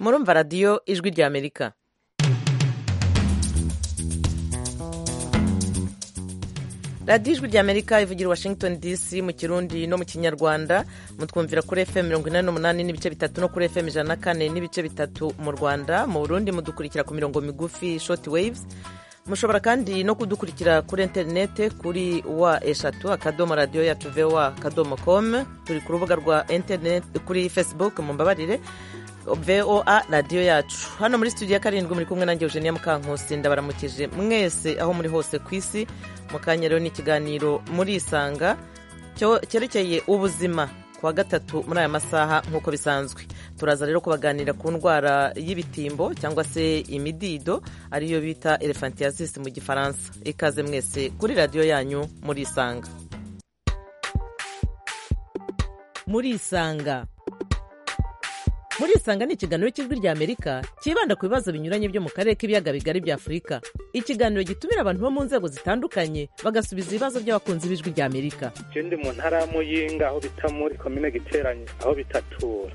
murumva radiyo ijwi ry'Amerika. radiyo ijwi ry'Amerika ivugira Washington DC mu Kirundi no mu Kinyarwanda. Mutwumvira kuri FM 88 n'ibice bitatu no kuri FM 104 n'ibice bitatu mu Rwanda. Mu Burundi mudukurikira ku mirongo migufi short waves. Mushobora kandi no kudukurikira kuri interinete kuri wa@radio-yacu.voa.com. Turi ku rubuga rwa internet kuri Facebook mumbabarire VOA radio yacu. Hano muri studio ya karindwi muri kumwe nanjye Eugenia Mukankusi, ndabaramukije mwese aho muri hose ku isi. Mu kanya rero ni ikiganiro muri Isanga cyerekeye ubuzima kuwa gatatu muri aya masaha nk'uko bisanzwe. Turaza rero kubaganira ku ndwara y'ibitimbo cyangwa se imidido ariyo bita elephantiasis mu Gifaransa. Ikaze mwese kuri radio yanyu muri Isanga. Muri Isanga Muri Isanga ni ikiganiro cy'ijwi ry'Amerika kibanda ku bibazo binyuranye byo mu karere k'ibiyaga bigari bya Afurika. Ikiganiro gitumira abantu bo mu nzego zitandukanye bagasubiza ibibazo by'abakunzi b'ijwi ry'Amerika. Je ndi mu ntara ya Muyinga aho bita muri komine Giteranye aho bitatura.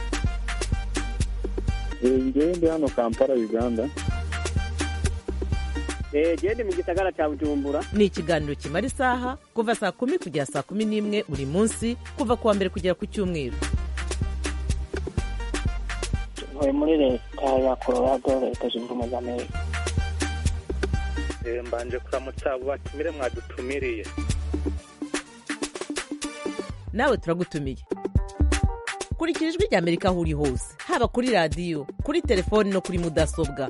Ndi hano Kampala Uganda. Ndi mu gisagara cya Bujumbura. Ni ikiganiro kimara isaha kuva saa 10 kugera saa 11 buri munsi kuva kuwa mbere kugera ku cyumweru. Muri leta ya Colorado, leta zunze ubumwe za Amerika. Mbanje kuramutsa abo batumire mwadutumiriye. Nawe turagutumiye. Kurikira ijwi ry'Amerika aho uri hose, haba kuri radio, kuri telefone no kuri mudasobwa.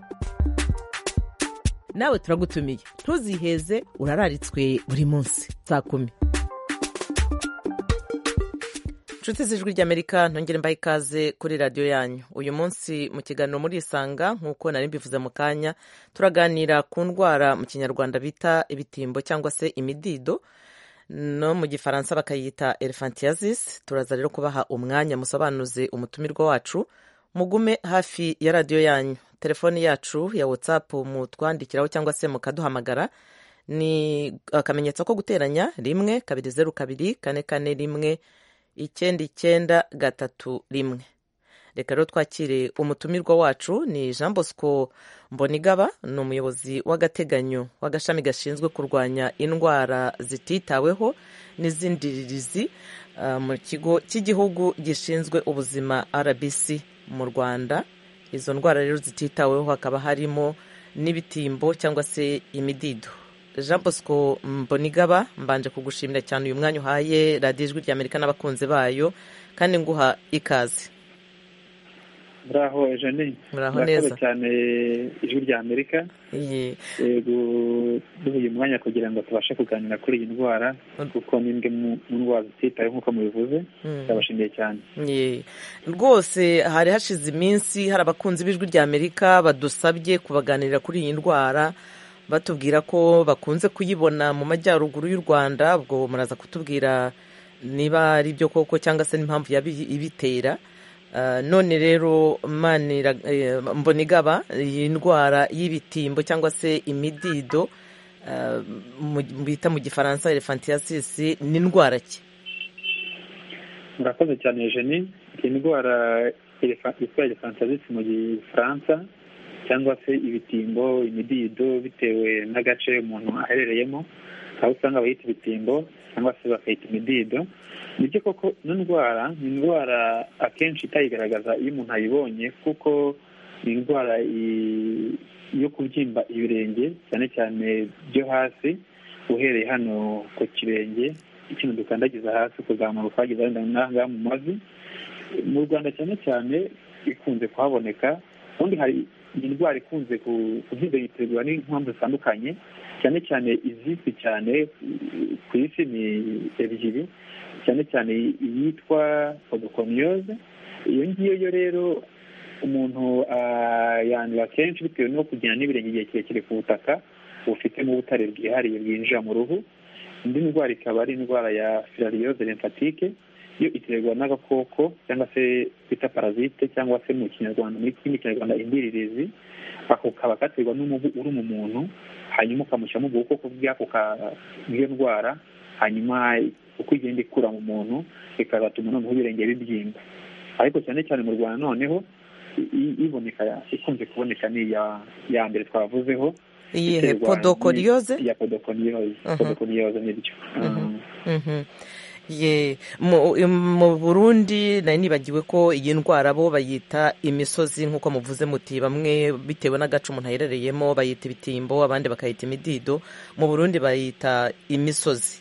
Nawe turagutumiye. Ntuziheze, urararitswe buri munsi saa 10. Nshuti z'ijwi ry'Amerika, ntongere mbaye ikaze kuri radio yanyu. Uyu munsi mu kiganiro muri Isanga nk'uko nari mbivuze mu kanya, turaganira ku ndwara mu Kinyarwanda bita ibitimbo cyangwa se imidido, no mu Gifaransa bakayita elephantiasis. Turaza rero kubaha umwanya musobanuze umutumirwa wacu. Mugume hafi ya radio yanyu. Telefoni yacu ya WhatsApp mutwandikiraho cyangwa se mukaduhamagara ni akamenyetso ko guteranya 1-202-441 991. Reka rero twakire umutumirwa wacu. Ni Jean Bosco Mbonigaba, ni umuyobozi w'agateganyo w'agashami gashinzwe kurwanya indwara zititaweho n'izindirizi mu kigo cy'igihugu gishinzwe ubuzima RBC mu Rwanda. Izo ndwara rero zititaweho hakaba harimo n'ibitimbo cyangwa se imidido. Jean Bosco Mbonigaba, mbanje kugushimira cyane uyu mwanya uhaye radiyo ijwi ry'Amerika n'abakunzi bayo, kandi nguha ikaze. Bravo Eugenie. Bravo neza cyane ijwi ry'Amerika. Duhuye umwanya kugira ngo tubashe kuganira kuri iyi ndwara kuko ni imwe mu ndwara zititaye nk'uko mubivuze. Ndabashimiye cyane. Rwose hari hashize iminsi hari abakunzi b'ijwi ry'Amerika badusabye kubaganirira kuri iyi ndwara, batubwira ko bakunze kuyibona mu majyaruguru y'u Rwanda. Ubwo muraza kutubwira niba ari byo koko cyangwa se n'impamvu ibitera. None rero Mbonigaba, iyi ndwara y'ibitimbo cyangwa se imidido bita mu Gifaransa elephantiasis ni ndwara ki? Murakoze cyane Eugenie. Iyi ndwara yitwa elephantiasis mu Gifaransa cyangwa se ibitimbo, imidido, bitewe n'agace umuntu aherereyemo. Aho usanga bayita ibitimbo cyangwa se bakayita imidido. Nibyo koko ino ndwara ni indwara akenshi itayigaragaza iyo umuntu ayibonye, kuko ni indwara yo kubyimba ibirenge cyane cyane byo hasi, uhereye hano ku kirenge, ikintu dukandagiza hasi kuzamuka ukageza wenda n'ahangaha mu mavi. Mu Rwanda cyane cyane ikunze kuhaboneka. Ubundi hari indwara ikunze kubyimba n'impamvu zitandukanye, cyane cyane izizwi cyane ku isi ni ebyiri, cyane cyane iyitwa pseudoconiosis. Iyo ngiyo rero umuntu yandura kenshi bitewe no kugenda n'ibirenge igihe kirekire ku butaka bufitemo ubutare bwihariye bwinjira mu ruhu. Indi ndwara ikaba ari indwara ya filariose lymphatique, yo iterwa n'agakoko cyangwa se bita parasite cyangwa se mu Kinyarwanda, muri Kinyarwanda indiririzi. Ako kaba katerwa n'umubu uri mu muntu, hanyuma ukamushyiramo ubwo bukoko bw'iyo ndwara, hanyuma uko igenda ikura mu muntu ikazatuma noneho ibirenge bibyimba. Ariko cyane cyane mu Rwanda noneho iboneka ikunze kuboneka ni ya mbere twavuzeho, iyihe podokoriyoze ya podokoriyoze nibyo. ye mu Burundi nari nibagiwe ko iyi ndwara bo bayita imisozi nk'uko muvuze muti, bamwe bitewe n'agace umuntu aherereyemo bayita ibitimbo, abandi bakayita imidido, mu Burundi bayita imisozi.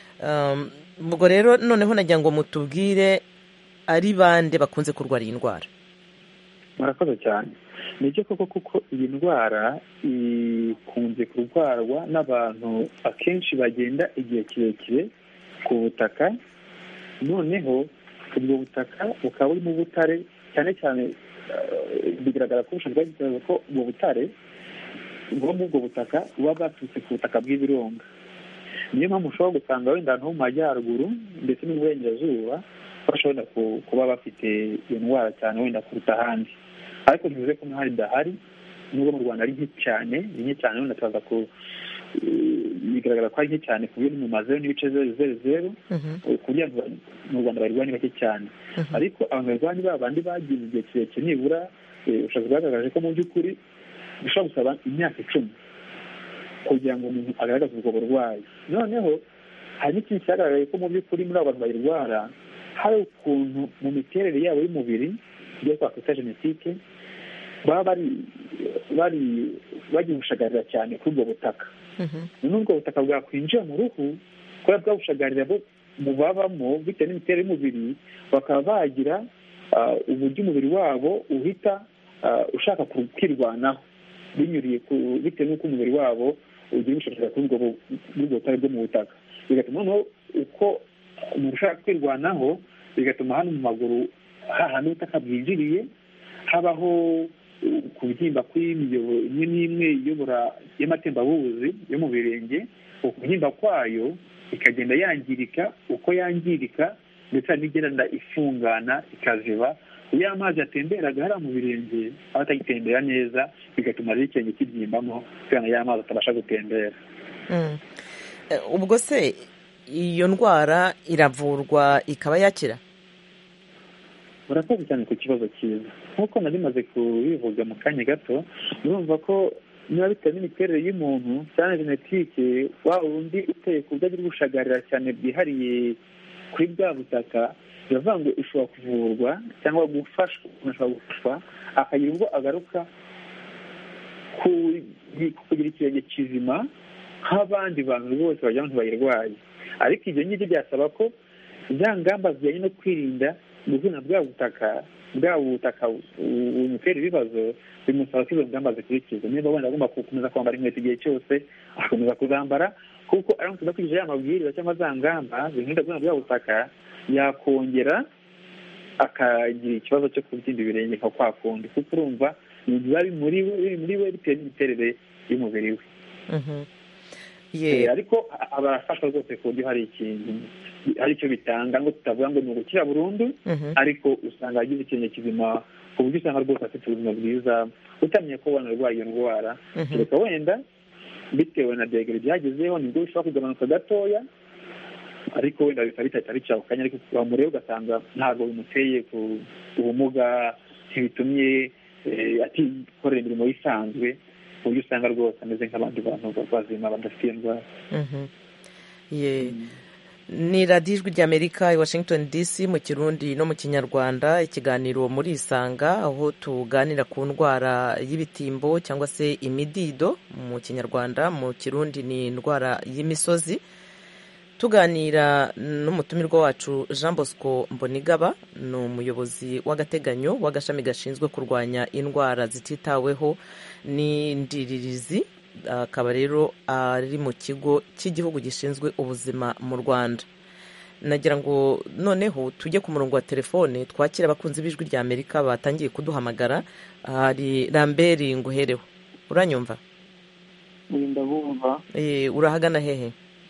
Ubwo rero noneho nagira ngo mutubwire ari bande bakunze kurwara iyi ndwara. Murakoze cyane. Ni byo koko kuko iyi ndwara ikunze kurwarwa n'abantu akenshi bagenda igihe kirekire ku butaka, noneho ubwo butaka bukaba buri mu butare cyane cyane. Bigaragara ko ubushakashatsi bwagaragaza ko ubwo butare bwo muri ubwo butaka buba bwaturutse ku butaka bw'ibirunga. Niyo mpamvu ushobora gusanga wenda ahantu ho mu majyaruguru ndetse n'uburengerazuba bashobora kuba bafite iyo ndwara cyane wenda kuruta ahandi, ariko ntibivuze ko n'ahandi idahari, nubwo mu Rwanda ari nke cyane, wenda tubaza ko bigaragara ko ari nke cyane ku buryo mu mazeru n'ibice 0.00 kugira ngo mu Rwanda bayirwanye bake cyane. Ariko abantu barwanya babandi bagiye igihe kirekire, nibura ubushakashatsi bwagaragaje ko mu by'ukuri bishobora gusaba imyaka 10 kugira ngo umuntu agaragaze ubwo burwayi. Noneho hari n'ikindi cyagaragaye ko mu by'ukuri muri abo bantu bayirwara hari ukuntu mu miterere yabo y'umubiri ibyo twakwita genetike baba bagiye gushagarira cyane kuri ubwo butaka. N'ubwo butaka bwakwinjira mu ruhu kubera bwabushagarira mu babamo bitewe n'imiterere y'umubiri, bakaba bagira uburyo umubiri wabo uhita ushaka kwirwanaho binyuriye bitewe n'uko umubiri wabo ugiye gushakira kuri ubwo butare bwo mu butaka. Bigatuma noneho uko umuntu ushaka kwirwanaho, bigatuma hano mu maguru hahandi ubutaka bwinjiriye habaho kubyimba kw'imiyoboro imwe n'imwe iyobora y'amatembabuzi yo mu birenge. Ukubyimba kwayo ikagenda yangirika, uko yangirika ndetse hari n'igenda ifungana ikaziba, iyo amazi yatemberaga hariya mu birenge aba atagitembera neza, bigatuma rero ikirenge kibyimbamo kugira ngo ya mazi atabasha gutembera. Ubwo se iyo ndwara iravurwa ikaba yakira? Murakoze cyane ku kibazo cyiza. Nk'uko nari maze kubivuga mu kanya gato, urumva ko niba bitewe n'imiterere y'umuntu cyane genetike, wa wundi uteye ku buryo agira gushagarira cyane bwihariye kuri bwa butaka, biravuga ngo ishobora kuvurwa cyangwa gufashwa, umuntu ashobora gufashwa akagira ubwo agaruka kugira ikirenge kizima nk'abandi bantu bose bagira ngo bayirwaye. Ariko ibyo ngibyo byasaba ko za ngamba zijyanye no kwirinda gukina bwa butaka bumutera ibibazo, bimusaba ko izo ngamba zikurikizwa. Niba wenda agomba gukomeza kwambara inkweto igihe cyose, agakomeza kuzambara, kuko aramutse adakurikije ya mabwiriza cyangwa za ngamba zirinda gukina bwa butaka, yakongera akagira ikibazo cyo kubyimba ibirenge nka kwa kundi, kuko urumva biba biri muri we bitewe n'imiterere y'umubiri we. Ariko abarafashwa rwose ku buryo hari icyo bitanga, ngo tutavuga ngo ni ugukira burundu, ariko usanga agize ikintu kizima ku buryo usanga rwose afite ubuzima bwiza, utamenye ko wanarwaye iyo ndwara. Kereka wenda bitewe na degere byagezeho nibwo bishobora kugabanuka gatoya, ariko wenda bikaba bitahita bica ako kanya, ariko wamureba ugasanga ntabwo bimuteye ku ubumuga, ntibitumye atikorera imirimo isanzwe, ku buryo usanga rwose ameze nk'abandi bantu bazima badafite indwara. Ni radiyo ijwi ry'Amerika i Washington DC mu Kirundi no mu Kinyarwanda, ikiganiro muri Isanga, aho tuganira ku ndwara y'ibitimbo cyangwa se imidido mu Kinyarwanda, mu Kirundi ni indwara y'imisozi. Tuganira n'umutumirwa wacu Jean Bosco Mbonigaba, ni umuyobozi w'agateganyo w'agashami gashinzwe kurwanya indwara zititaweho n'indiririzi, akaba rero ari mu kigo cy'igihugu gishinzwe ubuzima mu Rwanda. Nagira ngo noneho tujye ku murongo wa telefone twakira abakunzi b'ijwi rya Amerika batangiye kuduhamagara. Hari Lambert Nguhereho, uranyumva? Ndabumva. Urahagana hehe?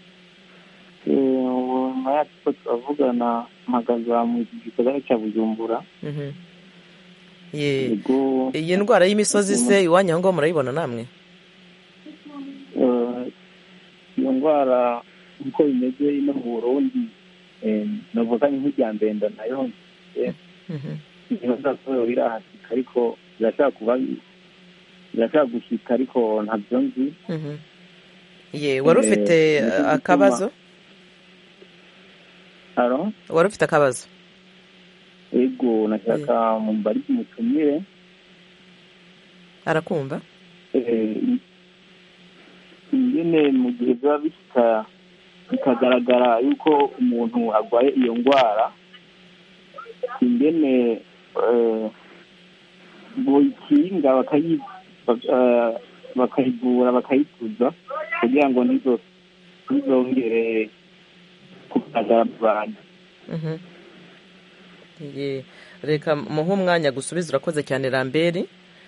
Mayatiko turavugana, mpagaza mu gisagara cya Bujumbura. Iyi ndwara y'imisozi se iwanyu aho ngaho murayibona namwe? Iyo ndwara uko bimeze ino mu Burundi, navuga nk'ijya mbenda nayo ibibazo birahari gushika ariko birashobora gushika ariko ntabyo nzi. Ye wari ufite akabazo? Wari ufite akabazo? Ego nashaka mumbari kumutumire. Arakumva? Ingene mu gihe biba bikagaragara yuko umuntu arwaye iyo ndwara, ingene boyikinga bakayivura bakayituza kugira ngo ntizongere kugaragara mu bantu. Reka muhe umwanya gusubiza. Urakoze cyane Lambert.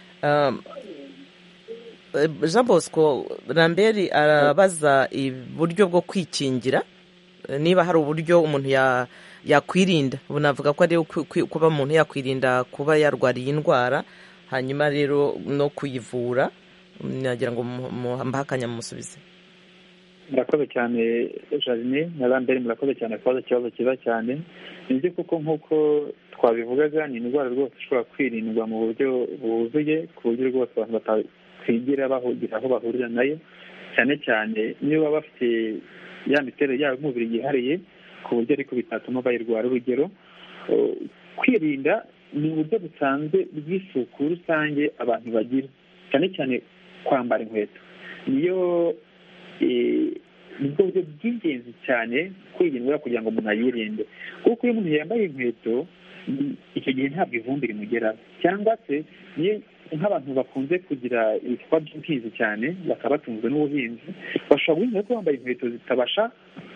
Jean Bosco, Lambert arabaza uburyo bwo kwikingira, niba hari uburyo umuntu yakwirinda. Ubu navuga ko ari kuba umuntu yakwirinda kuba yarwariye indwara, hanyuma rero no kuyivura. Nagira ngo mbahakanya mumusubize. murakoze cyane Jarine na Lambert, murakoze cyane kubaza ikibazo cyiza cyane. Nibyo kuko nk'uko twabivugaga ni indwara rwose ishobora kwirindwa mu buryo buzuye, ku buryo rwose abantu batakwigira bahugira aho bahurira nayo, cyane cyane niyo baba bafite ya miterere yabo y'umubiri yihariye ku buryo ariko bitatuma bayirwara. Urugero, kwirinda ni uburyo busanzwe bw'isuku rusange abantu bagira, cyane cyane kwambara inkweto. Niyo nibwo buryo bw'ingenzi cyane kwirindwa kugira ngo umuntu ayirinde, kuko iyo umuntu yambaye inkweto icyo gihe ntabwo ivumbi rimugeraho, cyangwa se niyo nk'abantu bakunze kugira ibikorwa by'ubuhinzi cyane bakaba batunzwe n'ubuhinzi, bashobora guhinga ko bambaye inkweto zitabasha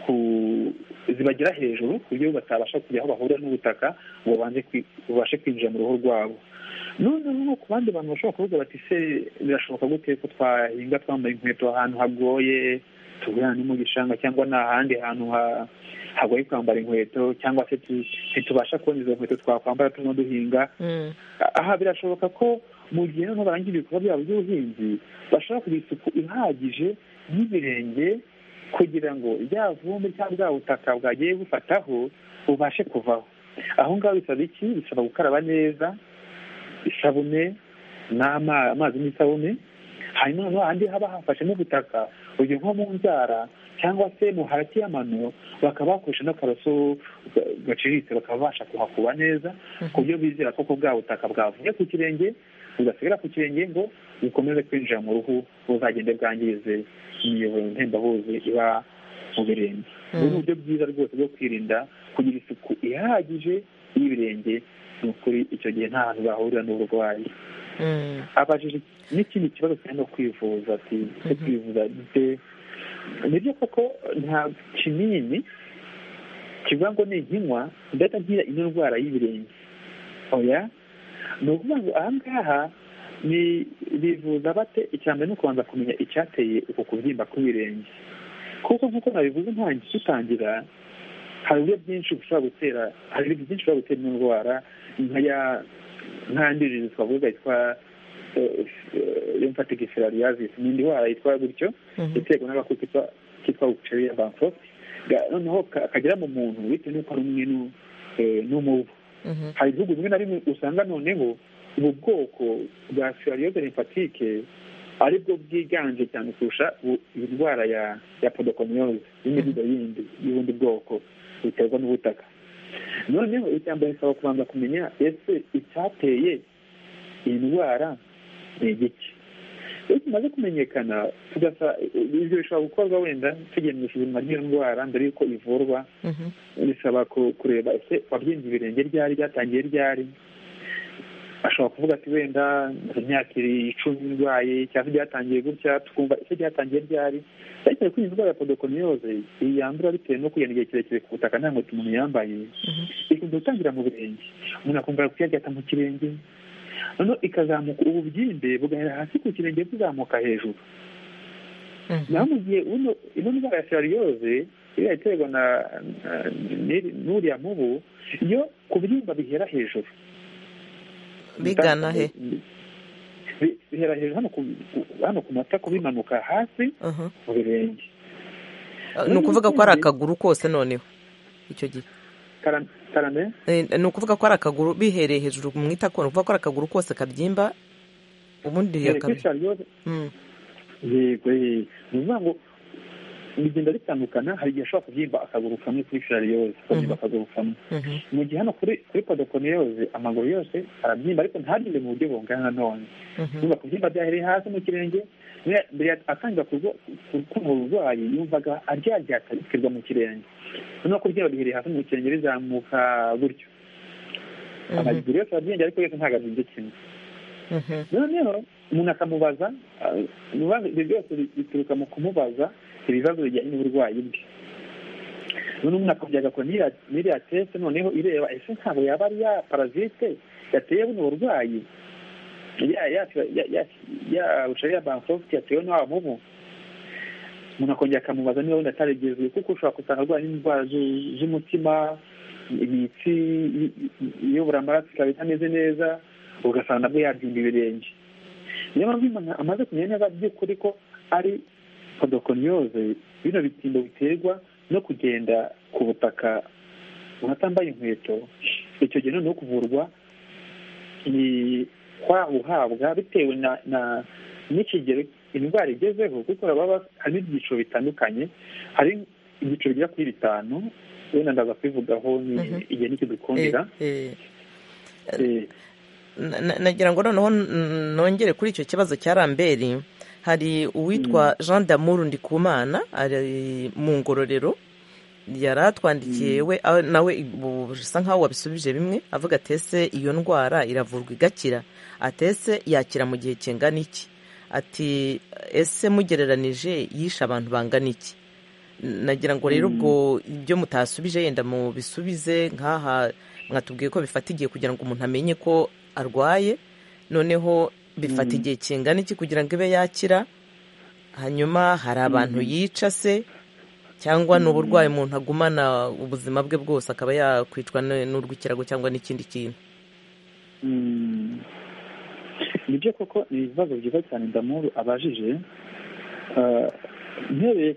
zibagera hejuru ku buryo batabasha kujya aho bahurira n'ubutaka ngo babashe kwinjira mu ruhu rwabo. Noneho ku bandi bantu bashobora kuvuga bati se birashoboka gute ko twahinga twambaye inkweto ahantu hagoye, tugurana no mu gishanga cyangwa n'ahandi hantu hagoye kwambara inkweto, cyangwa se ntitubasha kubona izo nkweto twakwambara turimo duhinga. Aha birashoboka ko mu gihe noneho barangira ibikorwa byabo by'ubuhinzi bashobora kugira isuku ihagije y'ibirenge kugira ngo rya vumbi cyangwa bwa butaka bwagiye bufataho bubashe kuvaho. Aho ngaho bisaba iki? Bisaba gukaraba neza isabune n'amazi n'isabune, hanyuma noneho ahandi haba hafashemo ubutaka, urugero nko mu nzara cyangwa se mu hagati y'amano, bakaba bakoresha n'akaroso gaciriritse bakaba babasha kuhakuba neza ku buryo bizera ko bwa butaka bwavuye ku kirenge bugasigara ku kirenge ngo bukomeze kwinjira mu ruhu, buzagende bwangize imiyoboro ntembabuzi iba mu birenge. Ubu ni uburyo bwiza rwose bwo kwirinda kugira isuku ihagije y'ibirenge. Ni ukuri icyo gihe nta hantu bahurira n'uburwayi. Abajije n'ikindi kibazo cyane no kwivuza, ati kwivuza gute? Nibyo koko nta kinini kivuga ngo ninkinywa ndahita ngira ino ndwara y'ibirenge. Oya, ni ukuvuga ngo aha ngaha ni bivuza bate? Icya mbere ni ukubanza kumenya icyateye uko kubyimba kw'ibirenge, kuko nk'uko nabivuze dutangira, hari uburyo bwinshi bushobora gutera, hari ibintu byinshi bishobora gutera ino ndwara, nk'ayandi twavuga yitwa lymphatic filariasis, ni indwara yitwa gutyo, iterwa n'agakoko kitwa Bacteria bankrot, noneho kagera mu muntu bitewe n'uko ari umwe n'umubu. Hari ibihugu bimwe na bimwe usanga noneho ubu bwoko bwa filariose lymphatique aribwo bwiganje cyane kurusha indwara ya podokomyose y'imiduga yindi y'ubundi bwoko biterwa n'ubutaka. Noneho icyambere bisaba kubanza kumenya ese icyateye iyi ndwara ni igiki. Iyo kimaze kumenyekana, ibyo bishobora gukorwa wenda tugiye mu isuzuma ry'iyo ndwara mbere y'uko ivurwa. Bisaba kureba ese wabyimbye ibirenge ryari, byatangiye ryari. Ashobora kuvuga ati wenda imyaka 10 ndwaye, cyangwa byatangiye gutya, tukumva ese byatangiye ryari. Ariko kuri indwara ya podokomyose yandura bitewe no kugenda igihe kirekire ku butaka nta nkweto umuntu yambaye, ikunda gutangira mu birenge, umuntu akumva kuyagata mu kirenge, noneho ikazamuka ububyimbe bugahera hasi ku kirenge buzamuka hejuru. Naho mu gihe ino ndwara ya filariose iriya iterwa n'uriya mubu, iyo kubyimba bihera hejuru bigana he? Bihera hejuru hano ku matako bimanuka hasi mu birenge. Ni ukuvuga ko ari akaguru kose noneho icyo gihe? karame ni ukuvuga ko ari akaguru bihereye hejuru mu itako, ni ukuvuga ko ari akaguru kose kabyimba ubundi yego ni ukuvuga ngo bigenda bitandukana. hari igihe ashobora kubyimba akaguru kamwe kuri filariyoze, akabyimba akaguru kamwe. mu gihe hano kuri podokoniyoze amaguru yose arabyimba ariko ntabyimbe mu buryo bungana none. niba kubyimba byahereye hasi mu kirenge, mbere atangira kumva uburwayi yumvaga aryaryatarikirwa mu kirenge, noneho kubyimba bihereye hasi mu kirenge bizamuka gutyo. amaguru yose arabyimba ariko yose ntabwo abyimbye kimwe. noneho umuntu akamubaza, ibyo byose bituruka mu kumubaza ibibazo bijyanye n'uburwayi bwe. noneho umuntu akongera agakora n'iriya teste noneho ireba ese ntabwo yaba ari ya parazite yateye buno burwayi, ya bushariya bansofti yatewe n'awa mubu. umuntu akongera akamubaza niba wenda ataregezwe, kuko ushobora gusanga arwaye n'indwara z'umutima, imitsi iyobora amaraso ikaba itameze neza, ugasanga nabwo yabyimba ibirenge. niyo mpamvu umuntu amaze kumenya neza by'ukuri ko ari podokoniyoze, bino bitimbo biterwa no kugenda ku butaka umuntu atambaye inkweto, icyo gihe noneho kuvurwa ni uhabwa bitewe n'ikigero indwara igezeho, kuko harimo ibyiciro bitandukanye. hari ibyiciro bigera kuri 5, wenda ndaza kwivugaho igihe nikidukundira. nagira ngo noneho nongere kuri icyo kibazo cya Ramberi. hari uwitwa Jean d'Amour Ndikumana ari mu Ngororero, yari atwandikiye we nawe bisa nkaho wabisubije bimwe, avuga ati ese iyo ndwara iravurwa igakira? ati ese yakira mu gihe kingana iki? ati ese mugereranije yishe abantu bangana iki? nagira ngo rero ubwo ibyo mutasubije yenda mu bisubize nk'aha. mwatubwiye ko bifata igihe kugira ngo umuntu amenye ko arwaye, noneho bifata igihe kingana iki kugira ngo ibe yakira? hanyuma hari abantu yica se, cyangwa ni uburwayi umuntu agumana ubuzima bwe bwose akaba yakwicwa n'urw'ikirago cyangwa n'ikindi kintu? nibyo koko ni ibibazo byiza cyane Ndamuru abajije. mpereye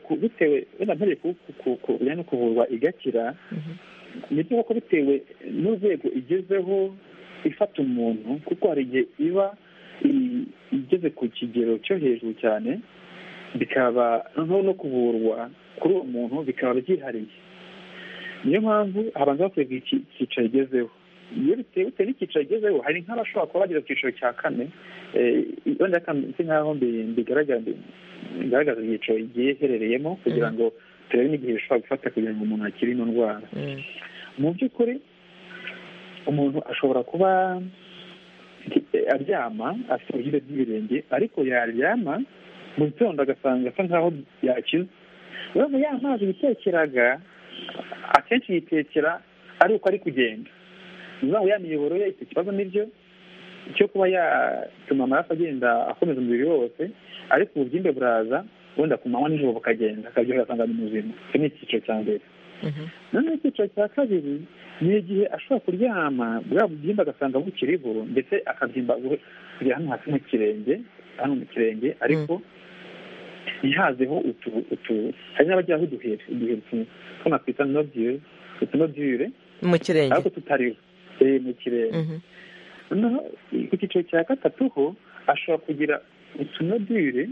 no kuvurwa igakira, nibyo koko bitewe n'urwego igezeho ifata umuntu, kuko hari igihe iba igeze ku kigero cyo hejuru cyane, bikaba no kuvurwa kuri uwo muntu bikaba byihariye. niyo mpamvu habanza kureba icyiciro igezeho. iyo bitewe n'icyiciro igezeho, hari nk'abashobora kuba bageze ku cyiciro cya 4, wenda si nk'aho bigaragaza icyiciro igiye iherereyemo, kugira ngo turebe n'igihe bishobora gufata kugira ngo umuntu akire ino ndwara. mu by'ukuri umuntu ashobora kuba aryama afite ubuhire bw'ibirenge, ariko yaryama mu gitondo agasanga asa nkaho yakize. urabona ya mazi yitekeraga akenshi yitekera ari uko ari kugenda. niyo mpamvu ya miyoboro ye ifite ikibazo n'ibyo cyo kuba yatuma amaraso agenda akomeza umubiri wose, ariko ububyimbe buraza wenda ku manywa nijoro bukagenda akabyohera asanga ni muzima. icyo ni icyiciro cya mbere. noneho icyiciro cya kabiri ni igihe ashobora kuryama bwa bubyimba agasanga bukiriho, ndetse akabyimba kugera hano hasi mu kirenge, ariko ntihazeho hari n'abajyaho uduheri two nakwita utunodire mu kirenge, ariko tutariho mu kirenge. noneho ku cyiciro cya 3 ho ashobora kugira utunodire,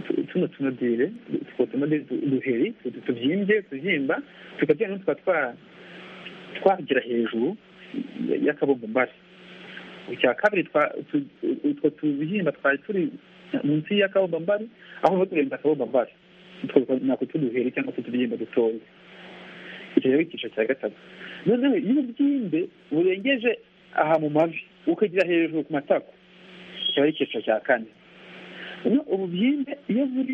uduheri tubyimba tukagenda tukaba twagira hejuru y'akabombombari. icya kabiri utwo tubyimba twari turi munsi y'akabombombari, aho no kurenza akabombombari, nako tuduheri cyangwa tutubyimba dutoya. icyo rero icyiciro cya 3. noneho iyo ububyimbe burengeje aha mu mavi ukagira hejuru ku matako, icyo ari icyiciro cya 4. noneho ububyimbe iyo buri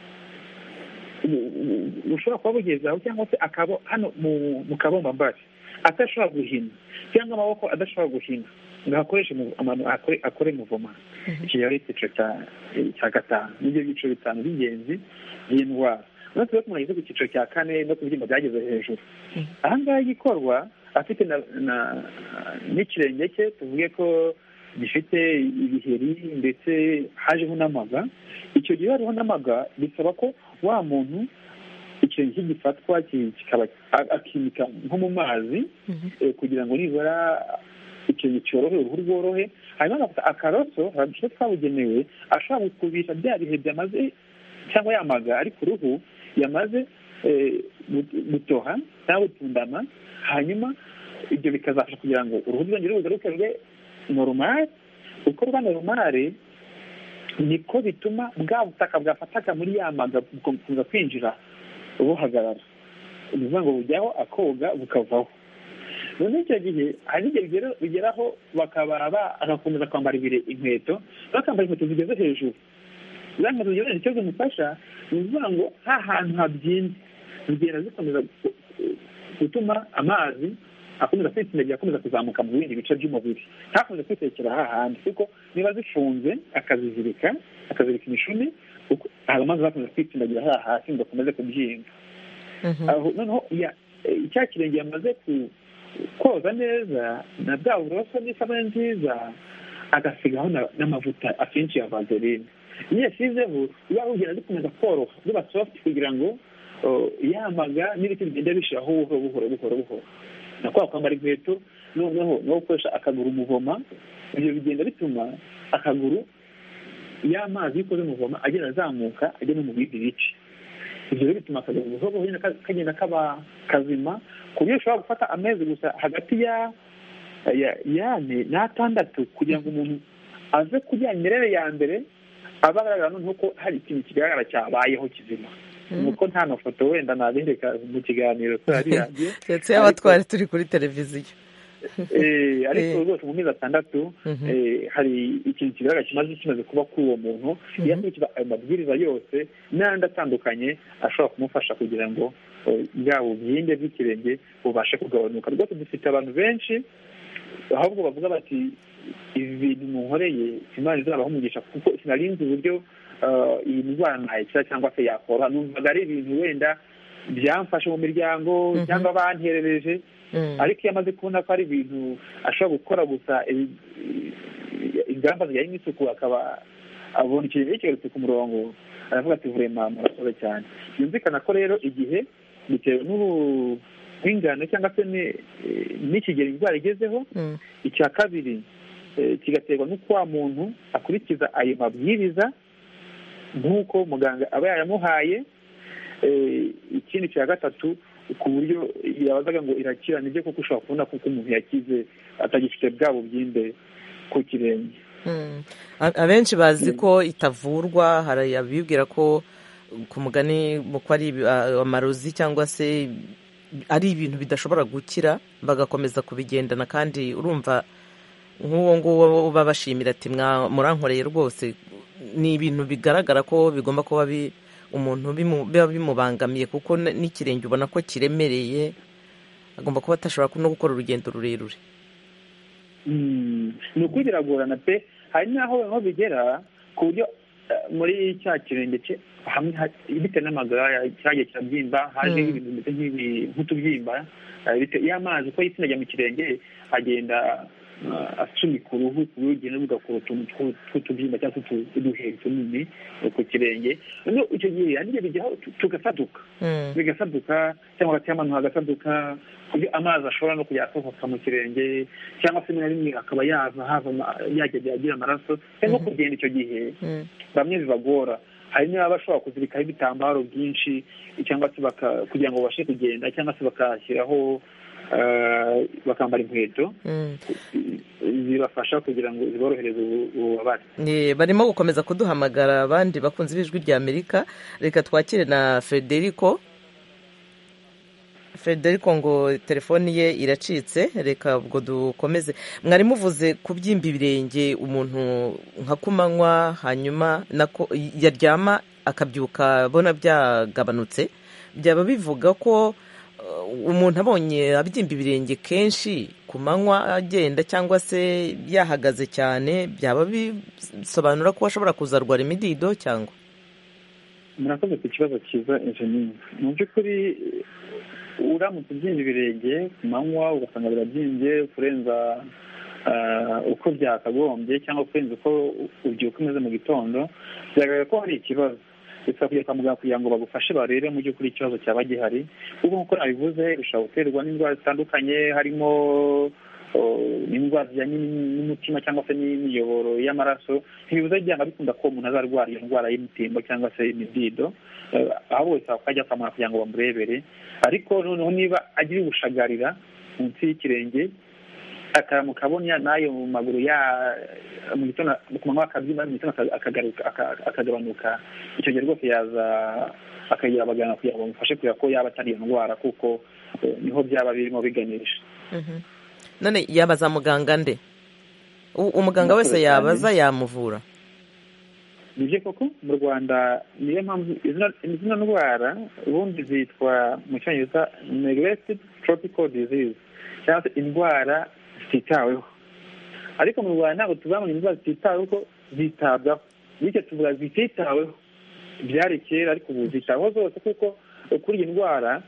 bushobora kuba bugeze aho, cyangwa se akaba hano mu kabombombari atashobora guhina, cyangwa amaboko adashobora guhina ngo akoreshe akore muvoma, icyo ari icyiciro cya 5. n'ibyo byiciro 5 by'ingenzi by'indwara. noneho tuba tumaze ku cyiciro cya 4 no kubyimba byageze hejuru. aha ngaha igikorwa afite n'ikirenge cye, tuvuge ko gifite ibiheri ndetse hajeho n'amaga. icyo gihe hariho n'amaga, bisaba ko wa muntu ikirenge cye gifatwa kikaba akimika nko mu mazi kugira ngo nibura ikirenge cyorohe, uruhu rworohe. hanyuma agafata akaroso, hari uduce twabugenewe ashobora gukubisha bya bihe byamaze cyangwa yamaga ari ku ruhu yamaze gutoha cyangwa gutundama, hanyuma ibyo bikazafasha kugira ngo uruhu rwongere rugaruke rube normal. uko ruba normal niko bituma bwa butaka bwafataga muri yamaga bukomeza kwinjira buhagarara, ni ukuvuga ngo bujyaho akoga bukavaho. noneho icyo gihe hari igihe bigeraho agakomeza kwambara inkweto, bakambara inkweto zigeze hejuru. za nkweto zigeze hejuru icyo zimufasha ni ukuvuga ngo hantu habyimbye zigenda zikomeza gutuma amazi akomeza kwitsindagira, akomeza kuzamuka mu bindi bice by'umubiri, ntakomeze kwitekera hahandi, kuko niba zifunze akazizirika imishumi, amazi akomeza kwitsindagira hasi ngo akomeze kubyimba. noneho icya kirenge yamaze koza neza na bwa buroso n'isabune nziza, agasigaho n'amavuta akenshi ya vaseline. iyo yashyizeho biba bigenda bikomeza koroha biba soft kugira ngo yamaga n'ibiti bigenda bishiraho buhoro. nakwa kwambara inkweto noneho no gukoresha akaguru muvoma, ibyo bigenda bituma akaguru y'amazi y'ikoze muvoma agenda azamuka ajya no mu bindi bice. ibyo bituma akaguru buhoro kagenda kaba kazima, ku buryo ushobora gufata amezi gusa hagati y'ane n'atandatu kugira ngo umuntu aze kujya imirere ya mbere aba agaragara noneho ko hari ikintu kigaragara cyabayeho kizima. nuko nta mafoto wenda nabereka mu kiganiro turariyagiye ndetse yaba twari turi kuri televiziyo. ariko rwose mu mezi atandatu hari ikintu kigaragara kimaze kuba kuri uwo muntu. iyo akurikiza ayo mabwiriza yose n'andi atandukanye ashobora kumufasha kugira ngo bwa bubyimbe bw'ikirenge bubashe kugabanuka. rwose dufite abantu benshi ahubwo bavuga bati ibi bintu munkoreye Imana izabaho umugisha, kuko sinarinzi uburyo iyi ndwara ntayikira cyangwa se yakora. numvaga ari ibintu wenda byamfashe mu miryango cyangwa banterereje, ariko iyo amaze kubona ko ari ibintu ashobora gukora gusa ingamba zijyanye n'isuku, akaba abona ikintu kigarutse ku murongo, aravuga ati vurema murakoze cyane. byumvikana ko rero igihe bitewe n'ingano cyangwa se n'ikigero indwara igezeho, icya kabiri kigaterwa n'uko wa muntu akurikiza ayo mabwiriza nk'uko muganga aba yayamuhaye. ikindi cya gatatu ku buryo yabazaga ngo irakira, nibyo kuko ushobora kubona kuko umuntu yakize atagifite bwa bubyimbe ku kirenge. abenshi bazi ko itavurwa, hari abibwira ko ku mugani ko ari amarozi cyangwa se ari ibintu bidashobora gukira, bagakomeza kubigendana. kandi urumva nk'uwo nguwo babashimira ati murankoreye rwose, ni ibintu bigaragara ko bigomba kuba umuntu biba bimubangamiye, kuko n'ikirenge ubona ko kiremereye, agomba kuba atashobora no gukora urugendo rurerure. ni ukuri biragorana pe. hari n'aho bigera ku buryo muri cya kirenge cye hamwe bitewe n'amagara cyagiye kirabyimba, haje ibintu bimeze nk'utubyimba iyo amazi uko yitsindagira mu kirenge agenda asunika uruhu ku buryo ugenda bugakora utuntu tw'utubyimba cyangwa uduheri tunini ku kirenge. noneho icyo gihe hari igihe bijyaho tugasaduka, bigasaduka cyangwa hagati y'amano hagasaduka, ku buryo amazi ashobora no kujya asohoka mu kirenge, cyangwa se na rimwe akaba yajya agira amaraso cyangwa kugenda. icyo gihe bamwe bibagora, hari n'ababa bashobora kuzirikaho ibitambaro byinshi cyangwa se kugira ngo babashe kugenda, cyangwa se bakashyiraho bakambara inkweto zibafasha kugira ngo ziborohereze ububabare. barimo gukomeza kuduhamagara abandi bakunze b'ijwi rya Amerika. reka twakire na Federico ngo telefoni ye iracitse. reka ubwo dukomeze. mwari muvuze kubyimba ibirenge umuntu nka kumanywa, hanyuma yaryama akabyuka abona byagabanutse. byaba bivuga ko umuntu abonye abyimba ibirenge kenshi ku manywa agenda cyangwa se yahagaze cyane, byaba bisobanura ko ashobora kuzarwara imidido cyangwa? murakoze ku kibazo cyiza enjeniyeri. mu by'ukuri uramutse ubyimba ibirenge ku manywa ugasanga birabyimbye kurenza uko byakagombye, cyangwa kurenza uko ubyuka umeze mu gitondo, biragaragara ko hari ikibazo. bisaba kujya kwa muganga kugira ngo bagufashe barebe mu by'ukuri ikibazo cyaba gihari, kuko nk'uko nabivuze bishobora guterwa n'indwara zitandukanye, harimo indwara zijyanye n'umutima cyangwa se n'imiyoboro y'amaraso. Ntibivuze byanga bikunda ko umuntu azarwara iyo ndwara y'imitimbo cyangwa se imidido, ahubwo bisaba ko ajya kwa muganga kugira ngo bamurebere. Ariko noneho niba agira ubushagarira munsi y'ikirenge, akaramuka abona n'ayo mu maguru mu gitondo ku manywa akabyimba, mu gitondo akagabanuka, icyo gihe rwose yaza akagira abaganga kugira ngo bamufashe kureba ko yaba atari iyo ndwara, kuko niho byaba birimo biganisha. None yabaza muganga nde? Umuganga wese yabaza yamuvura? Nibyo koko mu Rwanda niyo mpamvu izina ndwara ubundi zitwa mu Cyongereza neglected tropical disease, cyangwa se indwara zititaweho. Ariko mu Rwanda ntabwo tuzamenya indwara zititaweho ko zitabwaho, bityo tuvuga zititaweho. Byari kera ariko ubu zitaweho zose, kuko kuri iyi ndwara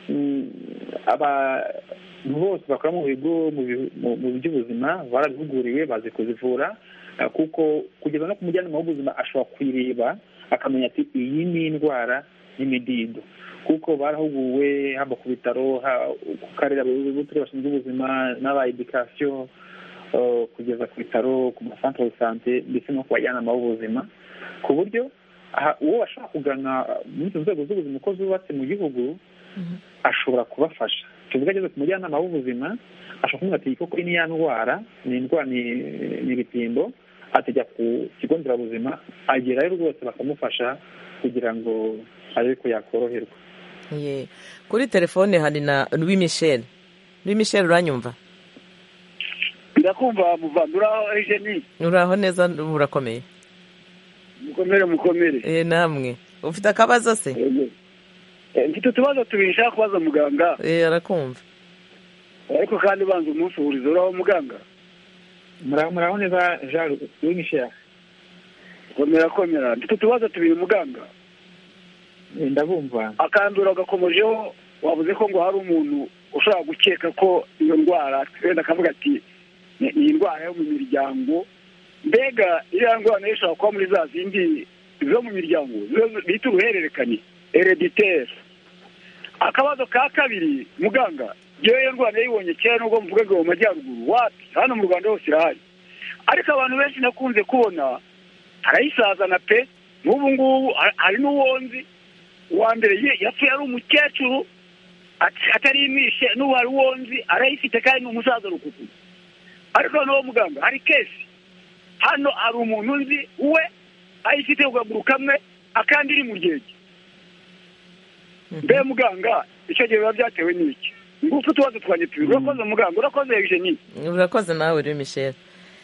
abantu bose bakora mu bigo mu by'ubuzima barabihuguriwe, bazi kuzivura, kuko kugeza no ku mujyanama w'ubuzima ashobora kuyireba akamenya ati iyi ni indwara y'imidido, kuko barahuguwe haba ku bitaro, ku karere b'uturere bashinzwe ubuzima n'aba edikasiyo, kugeza ku bitaro, ku masantere de sante, ndetse no ku bajyanama b'ubuzima, ku buryo uwo bashaka kugana muri izo nzego z'ubuzima uko zubatse mu gihugu ashobora kubafasha. Tuvuga ageze ku mujyanama w'ubuzima ashobora kumubwira ati koko iyi ni ya ndwara, ni indwara, ni ibitimbo, atejya ku kigo nderabuzima, agerayo rwose bakamufasha kugira ngo arebe ko yakoroherwa. Kuri telefone hari na Louis Michel. Louis Michel, uranyumva? Ndakumva muvandi. Uraho Eugenie? Uraho neza, urakomeye? Mukomere. Namwe ufite akabazo se? Mfite utubazo tubiri nshaka kubaza muganga. Arakumva. Ariko kandi banza umunsuhuriza. Uraho muganga? Muraho neza Jean Louis Michel. Komera. Mfite utubazo tubiri muganga. Ndabumva. Akandura gakomojeho, wavuze ko ngo hari umuntu ushobora gukeka ko iyo ndwara, wenda akavuga ati ni indwara yo mu miryango. Mbega iriya ndwara nayo ishobora kuba muri za zindi zo mu miryango bita uruhererekane, hereditaire. Akabazo ka kabiri muganga, iyo ndwara yayibonye kera nubwo mvuga ngo mu majyaruguru, wapi hano mu Rwanda hose irahari, ariko abantu benshi nakunze kubona arayisazana pe. N'ubu ngubu hari n'uwonzi uwa mbere yapfuye ari umukecuru atari imishe, n'ubu hari uwonzi arayifite kandi ni umusaza rukuku. Ariko noneho muganga, hari kesi hano hari umuntu nzi we ayifite ukaguru kamwe akandi iri mu ryege. Mbe muganga, icyo gihe biba byatewe n'iki? Ngufu utubazo twanye tubiri. Urakoze muganga. Urakoze Eugenie. Urakoze nawe Louis Michel.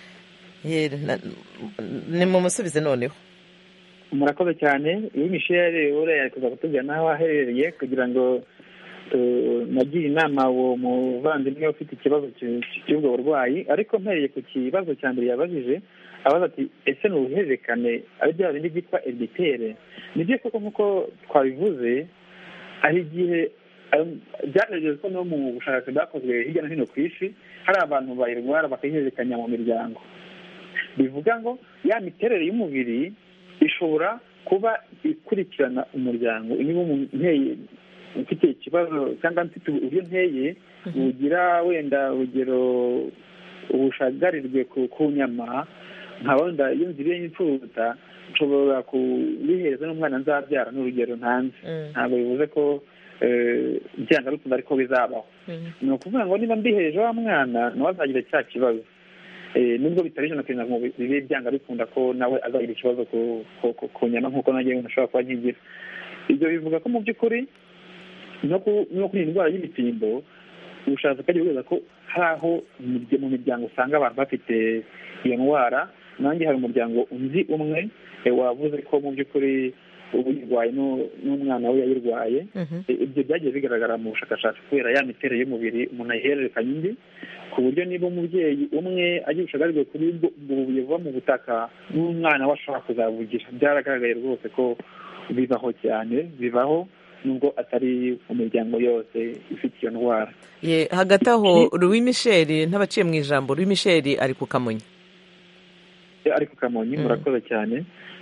Ni mu musubize noneho. Murakoze cyane. Louis Michel uraya kuza kutubwira naho aherereye kugira ngo nagira inama uwo muvandimwe ufite ikibazo cy'ubwo burwayi. Ariko mpereye ku kibazo cya mbere yabajije, abaza ati ese ni uruhererekane ari bya bindi byitwa hereditaire? Nibyo koko nk'uko twabivuze, hari igihe byagaragaje ko no mu bushakashatsi bwakozwe hirya no hino ku isi hari abantu bayirwara bakayihererekanya mu miryango. Bivuga ngo ya miterere y'umubiri ishobora kuba ikurikirana umuryango. Niba nteye ufite ikibazo cyangwa mfite uburyo nteye bugira wenda urugero ubushagarirwe ku nyama, nka wenda iyo nziriye y'imfuruta nshobora kubihereza n'umwana nzabyara, n'urugero ntanze. Ntabwo bivuze ko byanga bikunda ariko bizabaho. Ni ukuvuga ngo niba mbihereje wa mwana nawe azagira cya kibazo, nubwo bitari ijana ku ijana ngo bibe byanga bikunda ko nawe azagira ikibazo ku nyama nk'uko nanjye ushobora kuba nkigira. Ibyo bivuga ko mu by'ukuri no kuri iyi ndwara y'imitimbo ubushakashatsi bwagiye bugaragaza ko hari aho mu miryango usanga abantu bafite iyo ndwara. Nanjye hari umuryango undi umwe wavuze ko mu by'ukuri ubu yirwaye n'umwana we yayirwaye. Ibyo byagiye bigaragara mu bushakashatsi kubera ya miterere y'umubiri umuntu ayihererekanya undi, ku buryo niba umubyeyi umwe agira ubushagarirwe kuri ubwo bubuye buva mu butaka n'umwana we ashobora kuzabugira. Byaragaragaye rwose ko bibaho cyane, bibaho nubwo atari mu miryango yose ifite iyo ndwara. Hagati aho Louis Michel, ntabaciye mu ijambo, Louis Michel ari ku Kamonyi. Ari ku Kamonyi. Murakoze cyane.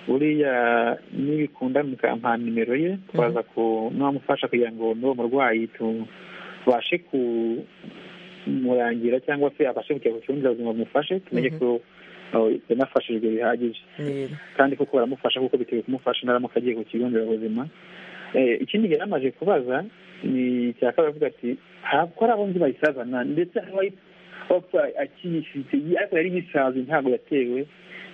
buriya nibikunda mukampa nimero ye twaza kumufasha kugira ngo n'uwo murwayi tubashe kumurangira cyangwa se abashe kujya ku kigo nderabuzima bamufashe tumenye ko yanafashijwe bihagije kandi kuko baramufasha kuko bitewe kumufasha naramuka agiye ku kigo nderabuzima. Ikindi yari amaze kubaza ni cya kabiri avuga ati ntabwo ari abo nzi bayisazana ndetse wapfa akiyifite ariko yari yisazi ntabwo yatewe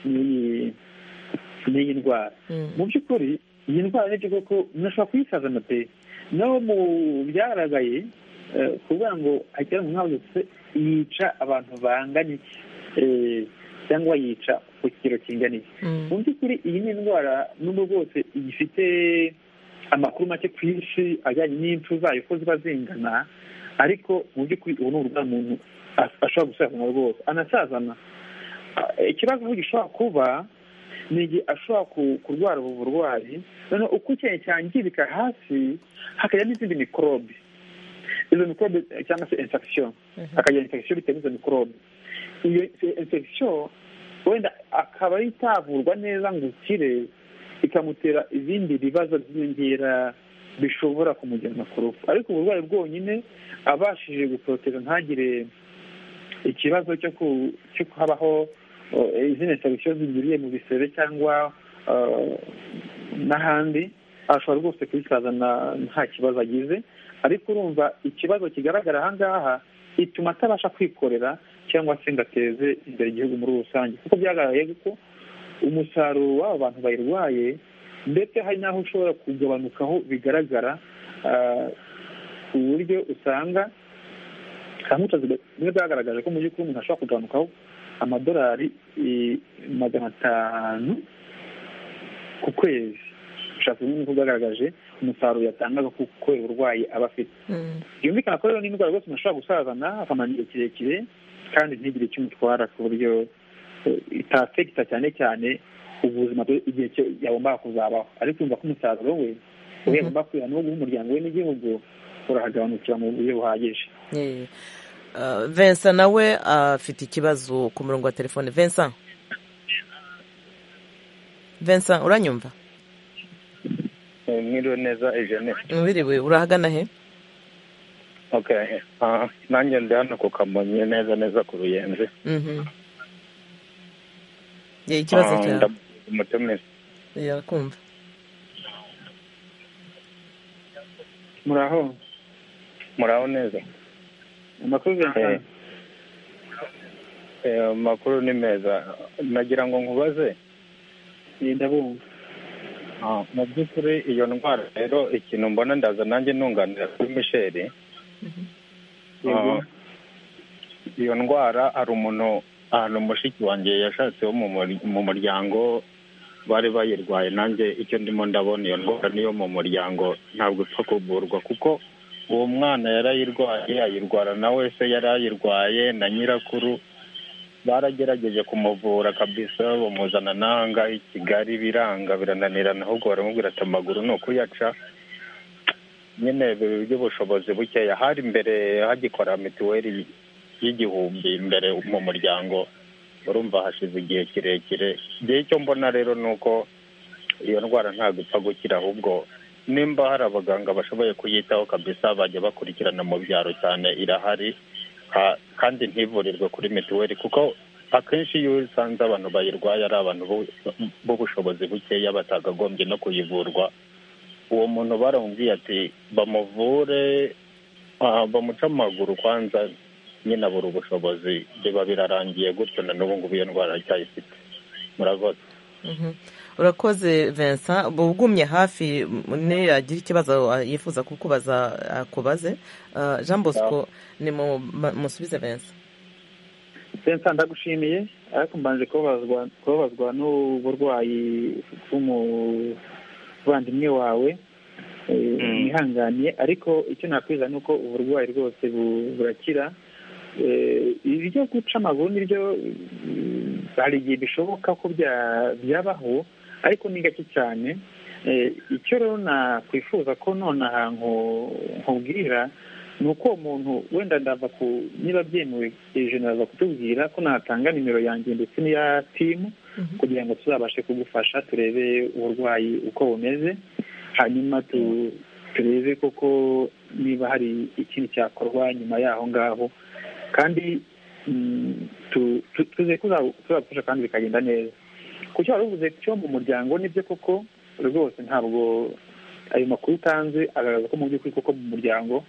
n'iyi ndwara. Mu by'ukuri iyi ndwara ni byo koko unashobora kuyisazana pe no mu byagaragaye kuvuga ngo agera mu mwaka wose yica abantu bangana iki cyangwa yica ku kigero kingana iki. Mu by'ukuri iyi ni indwara n'ubwo bwose igifite amakuru make ku isi ajyanye n'impfu zayo ko ziba zingana, ariko mu by'ukuri ubu ni uburwayi umuntu ashobora gusazana rwose anasazana. Ikibazo aho gishobora kuba ni igihe ashobora kurwara ubu burwayi noneho uko ikintu cyangirika hasi hakajya n'izindi mikorobe, izo mikorobe cyangwa se infection, hakagira infection bitewe n'izo mikorobe. Iyo infection wenda akaba itavurwa neza ngo ukire, ikamutera ibindi bibazo by'inyongera bishobora kumujyana ku rupfu. Ariko uburwayi bwonyine abashije guproteza ntagire ikibazo cyo habaho izindi infection zigiriye mu bisebe cyangwa n'ahandi, ashobora rwose kuyisazana nta kibazo agize. Ariko urumva ikibazo kigaragara aha ngaha ituma atabasha kwikorera cyangwa se ngo ateze imbere igihugu muri rusange, kuko byagaragaye ko umusaruro w'abo bantu bayirwaye ndetse hari n'aho ushobora kugabanukaho bigaragara, ku buryo usanga bimwe byagaragaje ko mu by'ukuri umuntu ashobora kugabanukaho amadolari 500 ku kwezi. Ushaka bimwe ko byagaragaje umusaruro yatangaga ku kubera uburwayi aba afite. Byumvikana ko rero ni indwara rwose umuntu ashobora gusazana akamara igihe kirekire kandi ntigire icyo umutwara, ku buryo itafekita cyane cyane ubuzima igihe yagombaga kuzabaho. Ariko yumva ko umusaruro we ugomba kwira no guha umuryango we n'igihugu urahagabanukira mu buryo buhagije. Vincent nawe afite ikibazo ku murongo wa telefone. Vincent uranyumva? Mwiriwe neza Eugene. Mwiriwe, urahagana he? Okay. Nanjye ndi hano ku Kamonyi neza ku Ruyenzi. Ikibazo cyawe umutemesi yakumva. Muraho neza? Amakuru ni meza. Nagira ngo nkubaze. Ndabumva. Mu by'ukuri iyo ndwara rero ikintu mbona ndaza nanjye nunganira kuri Michel. Iyo ndwara hari umuntu ahantu mushiki wanjye yashatse wo mu muryango bari bayirwaye. Nanjye icyo ndimo ndabona iyo ndwara niyo mu muryango ntabwo ipfa kuvurwa, kuko uwo mwana yarayirwaye, ayirwara na wese yarayirwaye na nyirakuru. Baragerageje kumuvura kabisa, bamuzana n'ahangaha i Kigali biranga birananirana, ahubwo baramubwira ati amaguru ni ukuyaca. Nyine by'ubushobozi bukeya. Hari imbere hagikora mituweli y'igihumbi imbere mu muryango, urumva hashize igihe kirekire. Igihe icyo mbona rero ni uko iyo ndwara ntabwo ipfa gukira, ahubwo nimba hari abaganga bashoboye kuyitaho kabisa bajya bakurikirana mu byaro cyane, irahari kandi ntivurirwe kuri mituweli, kuko akenshi iyo usanze abantu bayirwaye ari abantu b'ubushobozi bukeya batagagombye no kuyivurwa, uwo muntu baramubwiye ati bamuvure bamuca amaguru kwanza, nyine abura ubushobozi, biba birarangiye gutyo na n'ubu ngubu iyo ndwara aracyayifite. Murakoze. Urakoze Vincent, bugumye hafi yagira ikibazo yifuza kukubaza akubaze. Jean Bosco ni musubize Vincent. Ndagushimiye, ariko mbanje kubabazwa n'uburwayi bw'umuvandimwe wawe. Nihanganiye, ariko icyo nakwiza ni uko uburwayi rwose burakira. Ibyo guca amaguru nibyo hari igihe bishoboka ko byabaho, ariko ni gake cyane. Icyo rero nakwifuza ko nonaha nkubwira ni uko uwo muntu wenda ndava niba byemewe hejuru naza kutubwira ko natanga nimero yanjye ndetse n'iya timu kugira ngo tuzabashe kugufasha turebe uburwayi uko bumeze, hanyuma turebe koko niba hari ikindi cyakorwa nyuma y'aho ngaho, kandi tuze kuzagufasha kandi bikagenda neza. ku cyo wari uvuze cyo mu muryango nibyo koko rwose, ntabwo ayo makuru utanze agaragaza ko mu by'ukuri koko mu muryango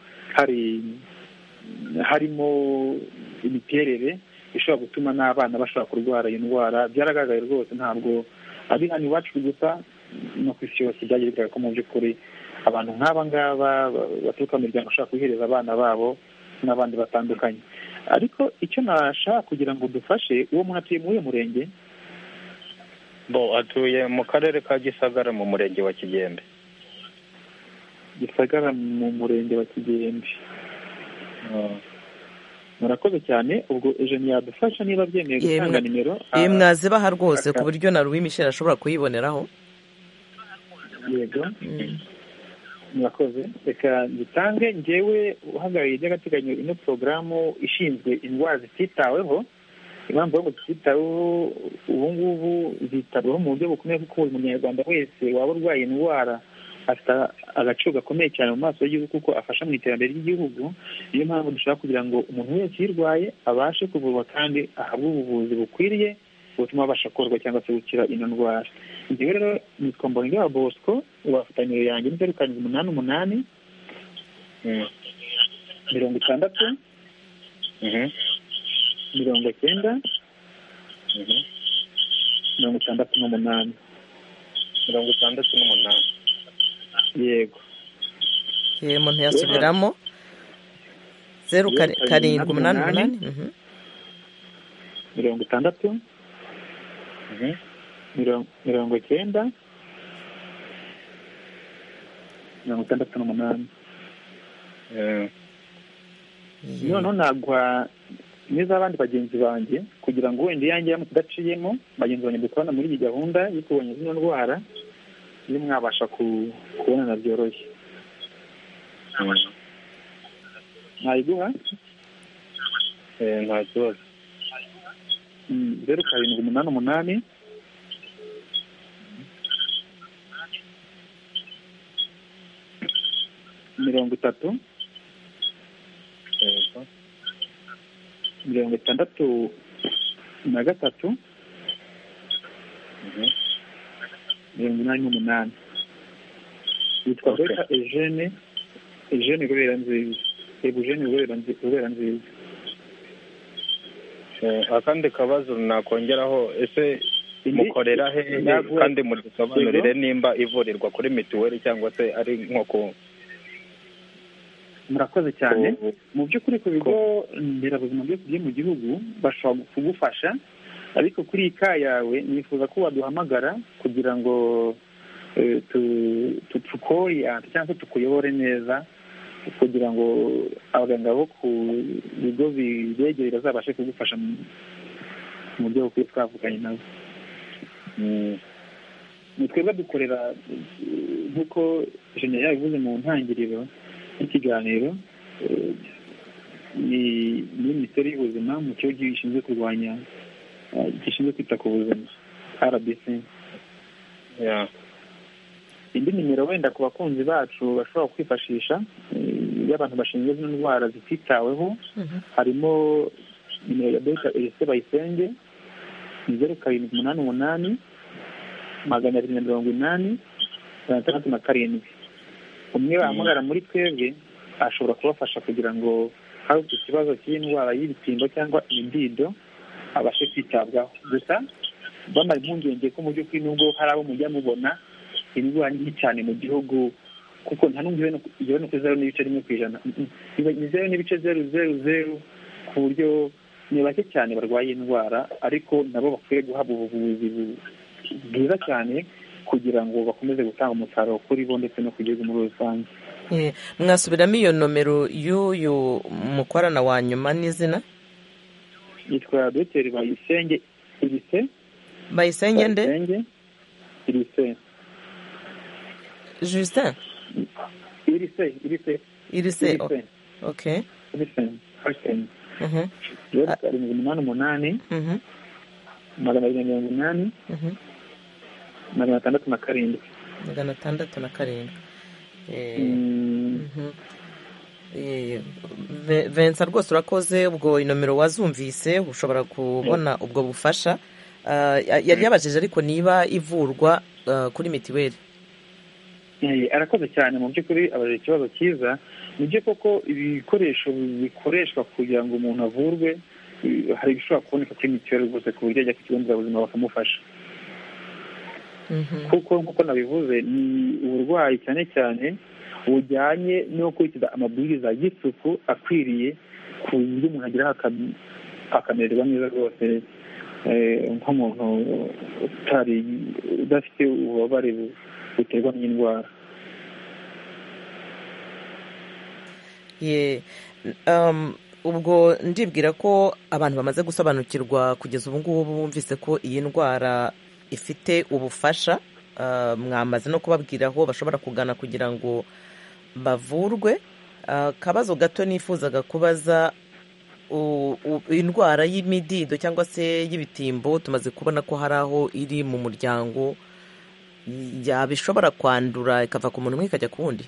harimo imiterere ishobora gutuma n'abana bashobora kurwara iyi ndwara. Byaragaragaye rwose, ntabwo ari hano iwacu gusa, no ku isi yose byagiye bigaragara ko mu by'ukuri abantu nk'aba ngaba baturuka mu miryango bashobora kubihereza abana babo n'abandi batandukanye. Ariko icyo nashaka kugira ngo dufashe, uwo muntu atuye muri uyu murenge? Atuye mu karere ka Gisagara mu murenge wa Kigembe. Gisagara mu murenge wa Kigembe. Murakoze cyane. Ubwo Eugenie yadufasha niba byemeye gutanga nimero. Mwazibaha rwose ku buryo na Louis Michel ashobora kuyiboneraho. Yego. Murakoze. Reka gitange njyewe uhagarariye by'agateganyo ino porogaramu ishinzwe indwara zititaweho. Impamvu yo zititaweho ubu ngubu zitabwaho mu buryo bukomeye, kuko buri munyarwanda wese waba urwaye indwara afite agaciro gakomeye cyane mu maso y'igihugu, kuko afasha mu iterambere ry'igihugu. Niyo mpamvu dushaka kugira ngo umuntu wese uyirwaye abashe kuvurwa kandi ahabwe ubuvuzi bukwiriye butuma abasha korwa cyangwa se gukira ino ndwara. Njyewe rero nitwa Mbonigaba Bosco, wafata nimero yanjye 0788 60 90 68. Yego. Umuntu yasubiramo 0788 60 90 68. Noneho nagwa n'iz'abandi bagenzi banjye kugira ngo wenda iyanjye yamutse idaciyemo, bagenzi banjye dukorana muri iyi gahunda yo kubonye zino ndwara, iyo mwabasha kubonana byoroshye. Nayiguha? Nta kibazo. 0788 30 63 88. Yitwa Dr. Eugene Ruberanziza. Akandi kabazo nakongeraho, ese mukorera hehe kandi mudusobanurire nimba ivurirwa kuri mituweli cyangwa se ari nko ku... Murakoze cyane. Mu by'ukuri ku bigo nderabuzima byose byo mu gihugu bashobora kugufasha, ariko kuri ika yawe nifuza ko waduhamagara kugira ngo tukoriente cyangwa tukuyobore neza, kugira ngo abaganga bo ku bigo bibegereye bazabashe kugufasha mu buryo bukwiye twavuganye nabo. Ni twebwe dukorera nk'uko Jenerali yabivuze mu ntangiriro y'ikiganiro, ni Minisiteri y'Ubuzima mu kigo gishinzwe kwita ku buzima RBC. Indi nimero wenda ku bakunzi bacu bashobora kwifashisha y'abantu bashinzwe zino ndwara zititaweho, harimo nimero ya Dr. Elise Bayisenge 0788 280 67. Umwe bahamagara muri twebwe ashobora kubafasha kugira ngo hari ikibazo cy'indwara y'ibitimbo cyangwa imidido abashe kwitabwaho. Gusa bamara impungenge ko mu by'ukuri nubwo hari abo mujya mubona indwara nyinshi cyane mu gihugu, kuko nta n'umwe no kuri 0.1%, ni 0.000, ku buryo ni bake cyane barwaye indwara, ariko nabo bakwiye guhabwa ubuvuzi bwiza cyane kugira ngo bakomeze gutanga umusaruro kuri bo ndetse no ku gihugu muri rusange. Mwasubiramo iyo nomero y'uyu mukorana wa nyuma n'izina? Yitwa Dr. Bayisenge Elise. Bayisenge nde? Elise. Justin? Elise. okay Hurricane rero 788 780 607 607. Vincent rwose urakoze, ubwo inomero wazumvise ushobora kubona ubwo bufasha. Yari yabajije ariko niba ivurwa kuri mitiweli. Arakoze cyane, mu by'ukuri abaje ikibazo cyiza. Ni byo koko ibikoresho bikoreshwa kugira ngo umuntu avurwe hari ibishobora kuboneka kuri mitiweli rwose, ku buryo ajya ku kigo nderabuzima bakamufasha. kuko nk'uko nabivuze ni uburwayi cyane cyane bujyanye no gukurikiza amabwiriza y'isuku akwiriye ku buryo umuntu ageraho akamererwa neza rwose, nk'umuntu udafite ububabare buterwa n'indwara. ubwo ndibwira ko abantu bamaze gusobanukirwa kugeza ubu ngubu bumvise ko iyi ndwara ifite ubufasha. Mwamaze no kubabwira aho bashobora kugana kugira ngo bavurwe. Akabazo gato nifuzaga kubaza, indwara y'imidido cyangwa se y'ibitimbo tumaze kubona ko hari aho iri mu muryango, yaba ishobora kwandura ikava ku muntu umwe ikajya ku wundi?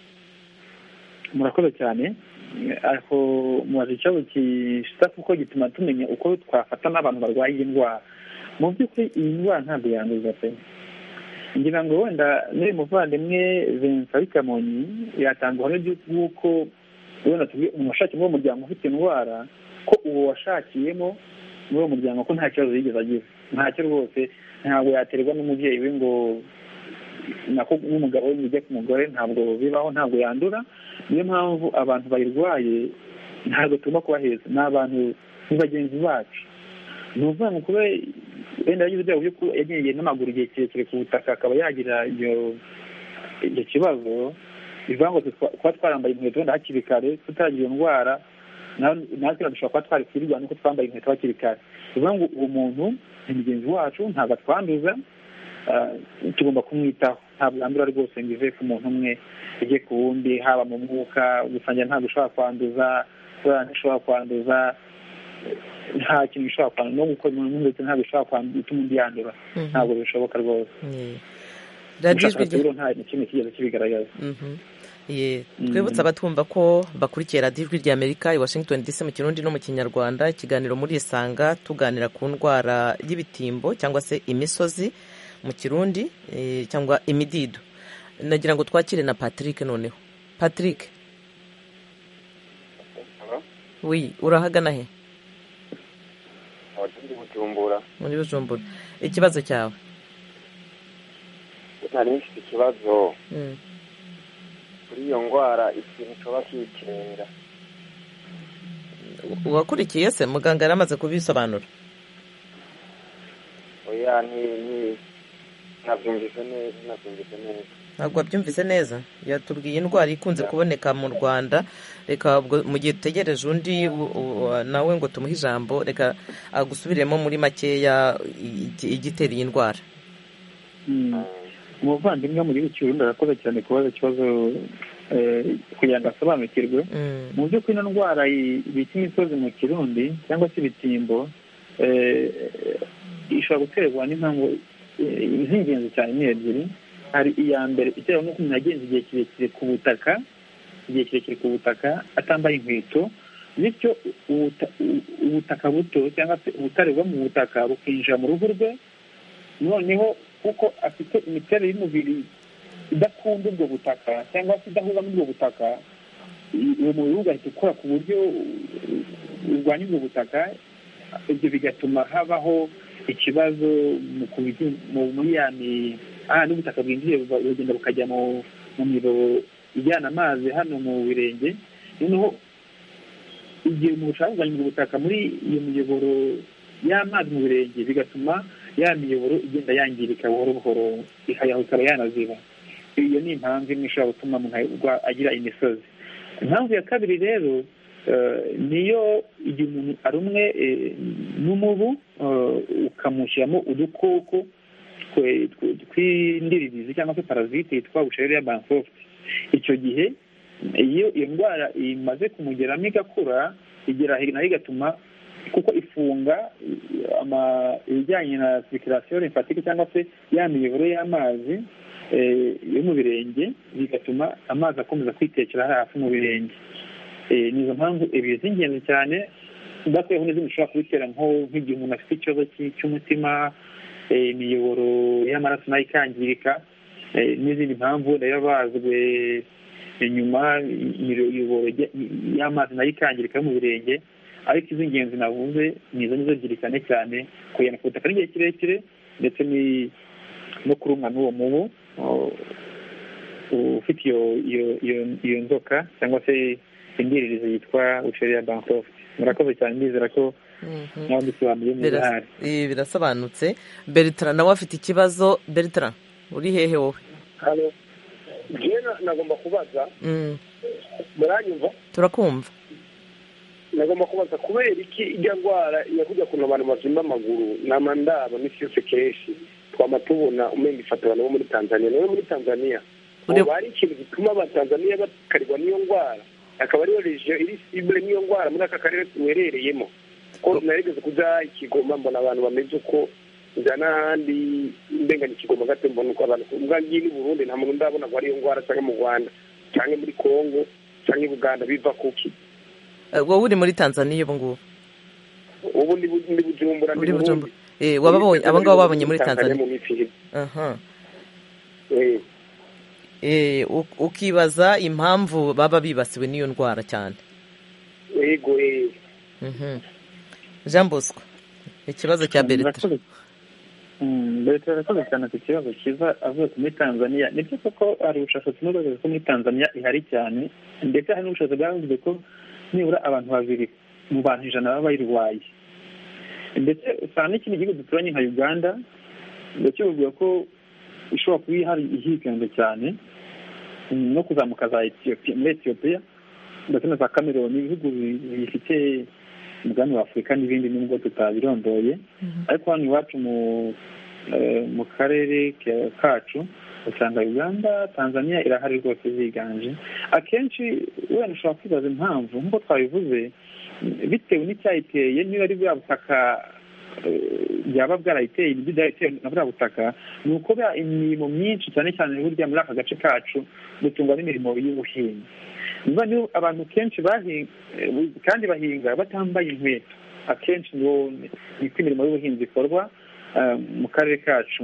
Murakoze cyane. Ariko mubaze ikibazo gisa kuko gituma tumenya uko twafata n'abantu barwaye iyi ndwara. Mu by'ukuri iyi ndwara ntabwo yanduza pe. Ngira ngo wenda n'uyu muvandimwe Vincent Kamonyi yatanga ubuhamya bw'uko wenda umuntu washakiye muri uwo muryango ufite indwara, ko uwo washakiyemo muri uwo muryango ko nta kibazo yigeze agira, ntacyo rwose. Ntabwo yaterwa n'umubyeyi we ngo nako n'umugabo we bijya ku mugore, ntabwo bibaho, ntabwo yandura. Niyo mpamvu abantu bayirwaye ntabwo tugomba kubaheza, ni abantu ni bagenzi bacu. Ni ukuvuga ngo kuba wenda yagize ibyago byo yagendeye n'amaguru igihe kirekire ku butaka akaba yagira icyo kibazo, bivuga ngo kuba twarambaye inkweto wenda hakiri kare tutagira iyo ndwara, natwe dushobora kuba twari kwirwanya nuko twambaye inkweto hakiri kare. Bivuga ngo uwo muntu ni mugenzi wacu, ntabwo atwanduza, tugomba kumwitaho. Ntabwo yandura rwose ngo ive ku muntu umwe ijye ku wundi, haba mu mwuka gusangira ntabwo ushobora kwanduza, kubera ntishobora kwanduza, nta kintu gishobora kwanduza, no gukora umuntu ndetse ntabwo bishobora gutuma undi yandura, ntabwo bishoboka rwose. Ubushakashatsi rero nta kintu kigeze kibigaragaza. Twibutsa abatwumva ko bakurikiye radiyo ijwi ry'Amerika i Washington DC mu Kirundi no mu Kinyarwanda, ikiganiro muri Isanga tuganira ku ndwara y'ibitimbo cyangwa se imisozi mu Kirundi, cyangwa imidido. Nagira ngo twakire na Patrick noneho. Patrick, urahagana he? Muri Bujumbura. Ikibazo cyawe? Nari mfite ikibazo kuri iyo ndwara, ikintu cyoba kiyitera. Wakurikiye se muganga yaramaze kubisobanura? Oya, nabyumvise neza. Ntabwo wabyumvise neza? Yatubwiye indwara ikunze kuboneka mu Rwanda. Reka mu gihe dutegereje undi nawe ngo tumuhe ijambo, reka agusubiremo muri makeya igitera iyi ndwara. Umuvandimwe mu gihugu cy'u Burundi arakoze cyane kubaza ikibazo kugira ngo asobanukirwe. Mu by'ukuri ino ndwara bita imisozi mu Kirundi cyangwa se ibitimbo ishobora guterwa n'impamvu z'ingenzi cyane ni ebyiri. Hari iya mbere iterwa n'uko umuntu agenza igihe kirekire ku butaka atambaye inkweto, bityo ubutaka buto cyangwa se ubutare bwo mu butaka bukinjira mu ruhu rwe, noneho kuko afite imiterere y'umubiri idakunda ubwo butaka cyangwa se idahuza n'ubwo butaka, uwo mubiri ugahita ukora ku buryo urwanya ubwo butaka. Ibyo bigatuma habaho ikibazo muri n'ubutaka bwinjiye bugenda bukajya mu miyoboro ijyana amazi hano mu birenge. Noneho igihe umuntu ushaka kugabanya ubutaka muri iyo miyoboro y'amazi mu birenge, bigatuma ya miyoboro igenda yangirika buhoro buhoro, ikaba yanaziba. Iyo ni impamvu imwe ishobora gutuma umuntu agira imisozi. Impamvu ya kabiri rero niyo igihe umuntu arumwe n'umubu ukamushyiramo udukoko tw'indiririzi cyangwa se parazite yitwa Bushayria bansoft. Icyo gihe iyo ndwara imaze kumugeramo igakura igera nayo igatuma kuko ifunga ibijyanye na circulation lymphatique cyangwa se ya miyoboro y'amazi yo mu birenge, bigatuma amazi akomeza kwitekera hafi mu birenge. Nizo mpamvu ebyiri z'ingenzi cyane, ndakuyeho n'izindi ushobora kubitera nk'igihe umuntu afite ikibazo cy'umutima, imiyoboro y'amaraso nayo ikangirika, n'izindi mpamvu nayo bazwe inyuma imiyoboro y'amazi nayo ikangirika yo mu birenge. Ariko iz'ingenzi navuze nizo ebyiri cyane kugenda ku butaka n'igihe kirekire, ndetse no kurumwa n'uwo mubu ufite iyo nzoka cyangwa se indiririzi yitwa Busheriya Bankoft. Murakoze cyane, ndizera ko nawe dusobanuye neza hari. Birasobanutse. Bertrand nawe afite ikibazo. Bertrand, uri hehe wowe? Halo. Jena nagomba kubaza. Muranyumva? Turakumva. Nagomba kubaza kubera iki ijya ndwara yakujya kuno abantu bazimba amaguru n'amandaba n'isi yose kenshi twama tubona umenga ifata abantu bo muri Tanzania. Nawe muri Tanzania bari ikintu gituma abatanzaniya bakarirwa n'iyo ndwara, akaba ariyo region iri cible n'iyo ndwara muri aka karere tuherereyemo. Ko narigeze kuja Ikigoma mbona abantu bameze uko njana handi mbenga ni Kigoma gato mbona uko abantu mbwa ngini Burundi nta muntu ndabona ko ariyo ndwara cyangwa mu Rwanda cyangwa muri Kongo cyangwa Uganda biva kuki. Wowe uri muri Tanzania ubu ngubu? Ubu ndi Bujumbura. Wababonye abo ngabo babonye muri Tanzania? Aha. Ukibaza impamvu baba bibasiwe n'iyo ndwara cyane. Yego. Jean Bosco, ikibazo cya Bertrand. Bertrand arakoze cyane ku kibazo cyiza avuga muri Tanzania. Ni byo koko hari ubushakashatsi n'ubuvuzi ko muri Tanzania ihari cyane, ndetse hari n'ubushakashatsi bwavuze ko nibura abantu 2 mu bantu 100 baba bayirwaye. Ndetse usanga n'ikindi gihugu duturanye nka Uganda ndetse bavuga ko ishobora kuba ihari ihiganje cyane no kuzamuka za Ethiopia ndetse na za Cameroon, ibihugu bifite umugabane wa Afurika n'ibindi nubwo tutabirondoye. Ariko hano iwacu mu karere kacu usanga Uganda, Tanzania irahari rwose ziganje. Akenshi wenda ushobora kwibaza impamvu nk'uko twabivuze, bitewe n'icyayiteye, niba ari bwa butaka byaba bwarayiteye ibidayiteye na bwa butaka, ni uko imirimo myinshi cyane cyane burya muri aka gace kacu dutungwa n'imirimo y'ubuhinzi. Niba abantu kenshi bahinga kandi bahinga batambaye inkweto, akenshi niko imirimo y'ubuhinzi ikorwa mu karere kacu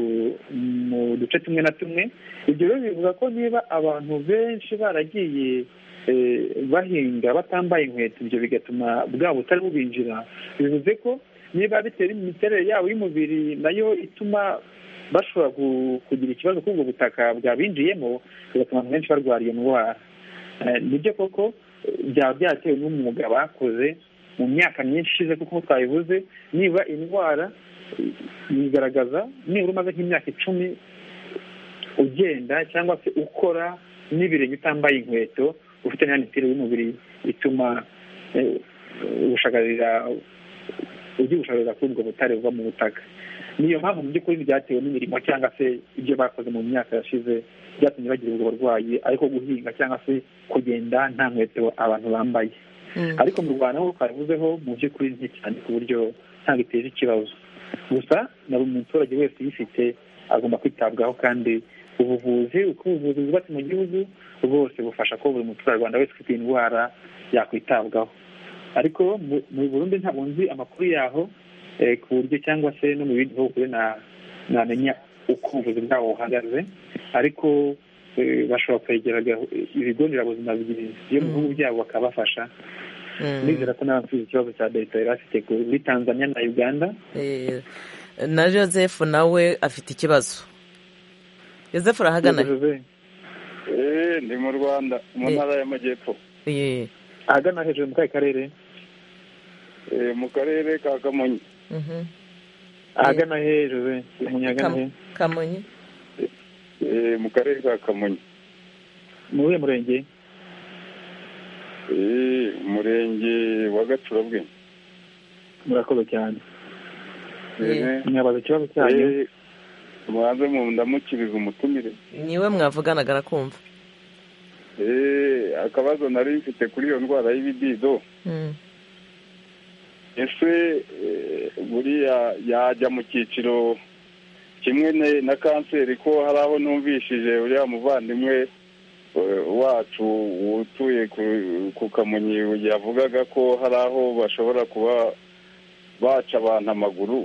mu duce tumwe na tumwe. Ibyo rero bivuga ko niba abantu benshi baragiye bahinga batambaye inkweto, ibyo bigatuma bwa butari bubinjira. Bivuze ko niba bitera imiterere yabo y'umubiri nayo ituma bashobora kugira ikibazo k'ubwo butaka bwabinjiyemo, bigatuma abantu benshi barwara iyo ndwara. Nibyo koko byaba byatewe n'umwuga bakoze mu myaka myinshi ishize, kuko twabivuze niba indwara yigaragaza nibura umaze nk'imyaka 10 ugenda cyangwa se ukora n'ibirenge utambaye inkweto, ufite n'imiterere y'umubiri ituma ubushagarira kuri ubwo butare buva mu butaka. Niyo mpamvu mu by'ukuri byatewe n'imirimo cyangwa se ibyo bakoze mu myaka yashize byatumye bagira ubwo burwayi, ariko guhinga cyangwa se kugenda nta nkweto abantu bambaye. Ariko mu Rwanda ho twabivuzeho mu by'ukuri nke cyane ku buryo ntabwo iteje ikibazo. Gusa na buri muturage wese uyifite agomba kwitabwaho, kandi ubuvuzi bwubatse mu gihugu bwose bufasha ko buri muturarwanda wese ufite indwara yakwitabwaho. Ariko mu Burundi ntabwo nzi amakuru yaho ku buryo cyangwa se no mu bindi bihugu namenya uko ubuvuzi bwabo buhagaze, ariko bashobora kwegera ibigo nderabuzima byo mu bihugu byabo bakabafasha. Nizera ko nawe mfite ikibazo cya leta yari afite kuri Tanzania na Uganda. Na Joseph nawe afite ikibazo. Joseph urahagana? Ndi mu Rwanda mu ntara y'Amajyepfo. Ahagana hejuru mu karere? Mu karere ka Kamonyi. Ahagana hejuru Kamonyi? Mu karere ka Kamonyi. Mu uyu murenge? Umurenge wa Gacurabwe. Murakoze cyane. Mwabaza ikibazo cyanyu? Mwaze ndamukiriza umutumire. Niwe mwavuganaga arakumva. akabazo nari mfite kuri iyo ndwara y'ibidido ese buriya yajya mu cyiciro kimwe na kanseri, ko hari aho numvishije uriya muvandimwe wacu utuye ku Kamonyi yavugaga ko hari aho bashobora kuba baca abantu amaguru,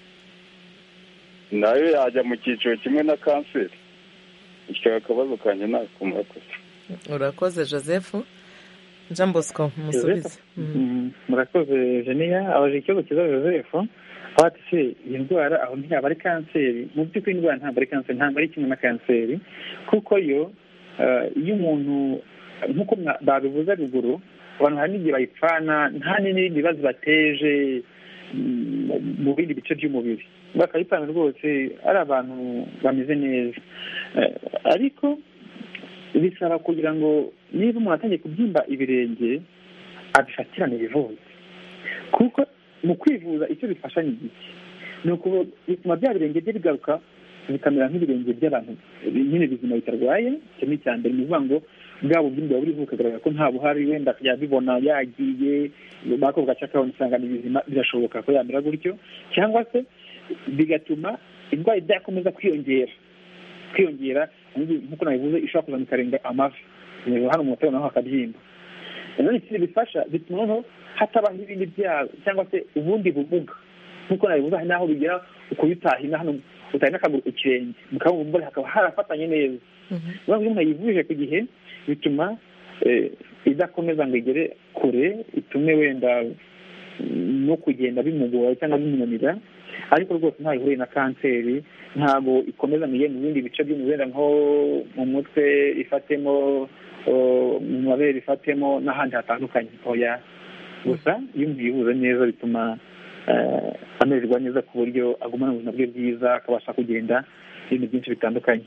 nayo yajya mu cyiciro kimwe na kanseri? icyo akabazo kanjye nako murakoze. Urakoze Joseph. Jean Bosco musubize. Murakoze Jenia, abaje ikibazo cyiza Joseph. Ati se iyi ndwara aho ntiyaba ari kanseri? Mu by'ukuri indwara ntabwo ari kanseri, ntabwo ari kimwe na kanseri, kuko yo iyo umuntu nk'uko babivuze ruguru, abantu hari n'igihe bayipfana nta n'ibindi bibazo bateje mu bindi bice by'umubiri, bakayipfana rwose ari abantu bameze neza. Ariko bisaba kugira ngo niba umuntu atangiye kubyimba ibirenge abifatirane bivuze, kuko mu kwivuza icyo bifasha ni iki? Ni uko bituma bya birenge bye bigaruka bikamera nk'ibirenge by'abantu nyine bizima bitarwaye. Icyo ni icya mbere. Ni ukuvuga ngo bwa bubyimba buri bukagaragara ko nta buhari, wenda yabibona yagiye bako gace akabona usanga ni bizima, birashoboka ko yamera gutyo, cyangwa se bigatuma indwara idakomeza kwiyongera nk'uko nabivuze, ishobora kuzana ikarenga amavi hano mu mutwe naho hakabyimba. Nanone ikindi bifasha, bituma noneho hatabaho ibindi byago cyangwa se ubundi bumuga, nk'uko nabivuze hari n'aho bigera ukaba utahina hano utahina akaguru ku kirenge, mukabumva hakaba harafatanye neza. Iyo umuntu yivuje ku gihe bituma idakomeza ngo igere kure, itume wenda no kugenda bimugora cyangwa bimunanira. Ariko rwose ntaho ihuriye na kanseri, ntabwo ikomeza ngo igende mu bindi bice by'umubiri nko mu mutwe ifatemo, mu mabere ifatemo n'ahandi hatandukanye. Oya, gusa iyo umuntu yivuza neza bituma amererwa neza ku buryo agumana ubuzima bwe bwiza, akabasha kugenda ibintu byinshi bitandukanye.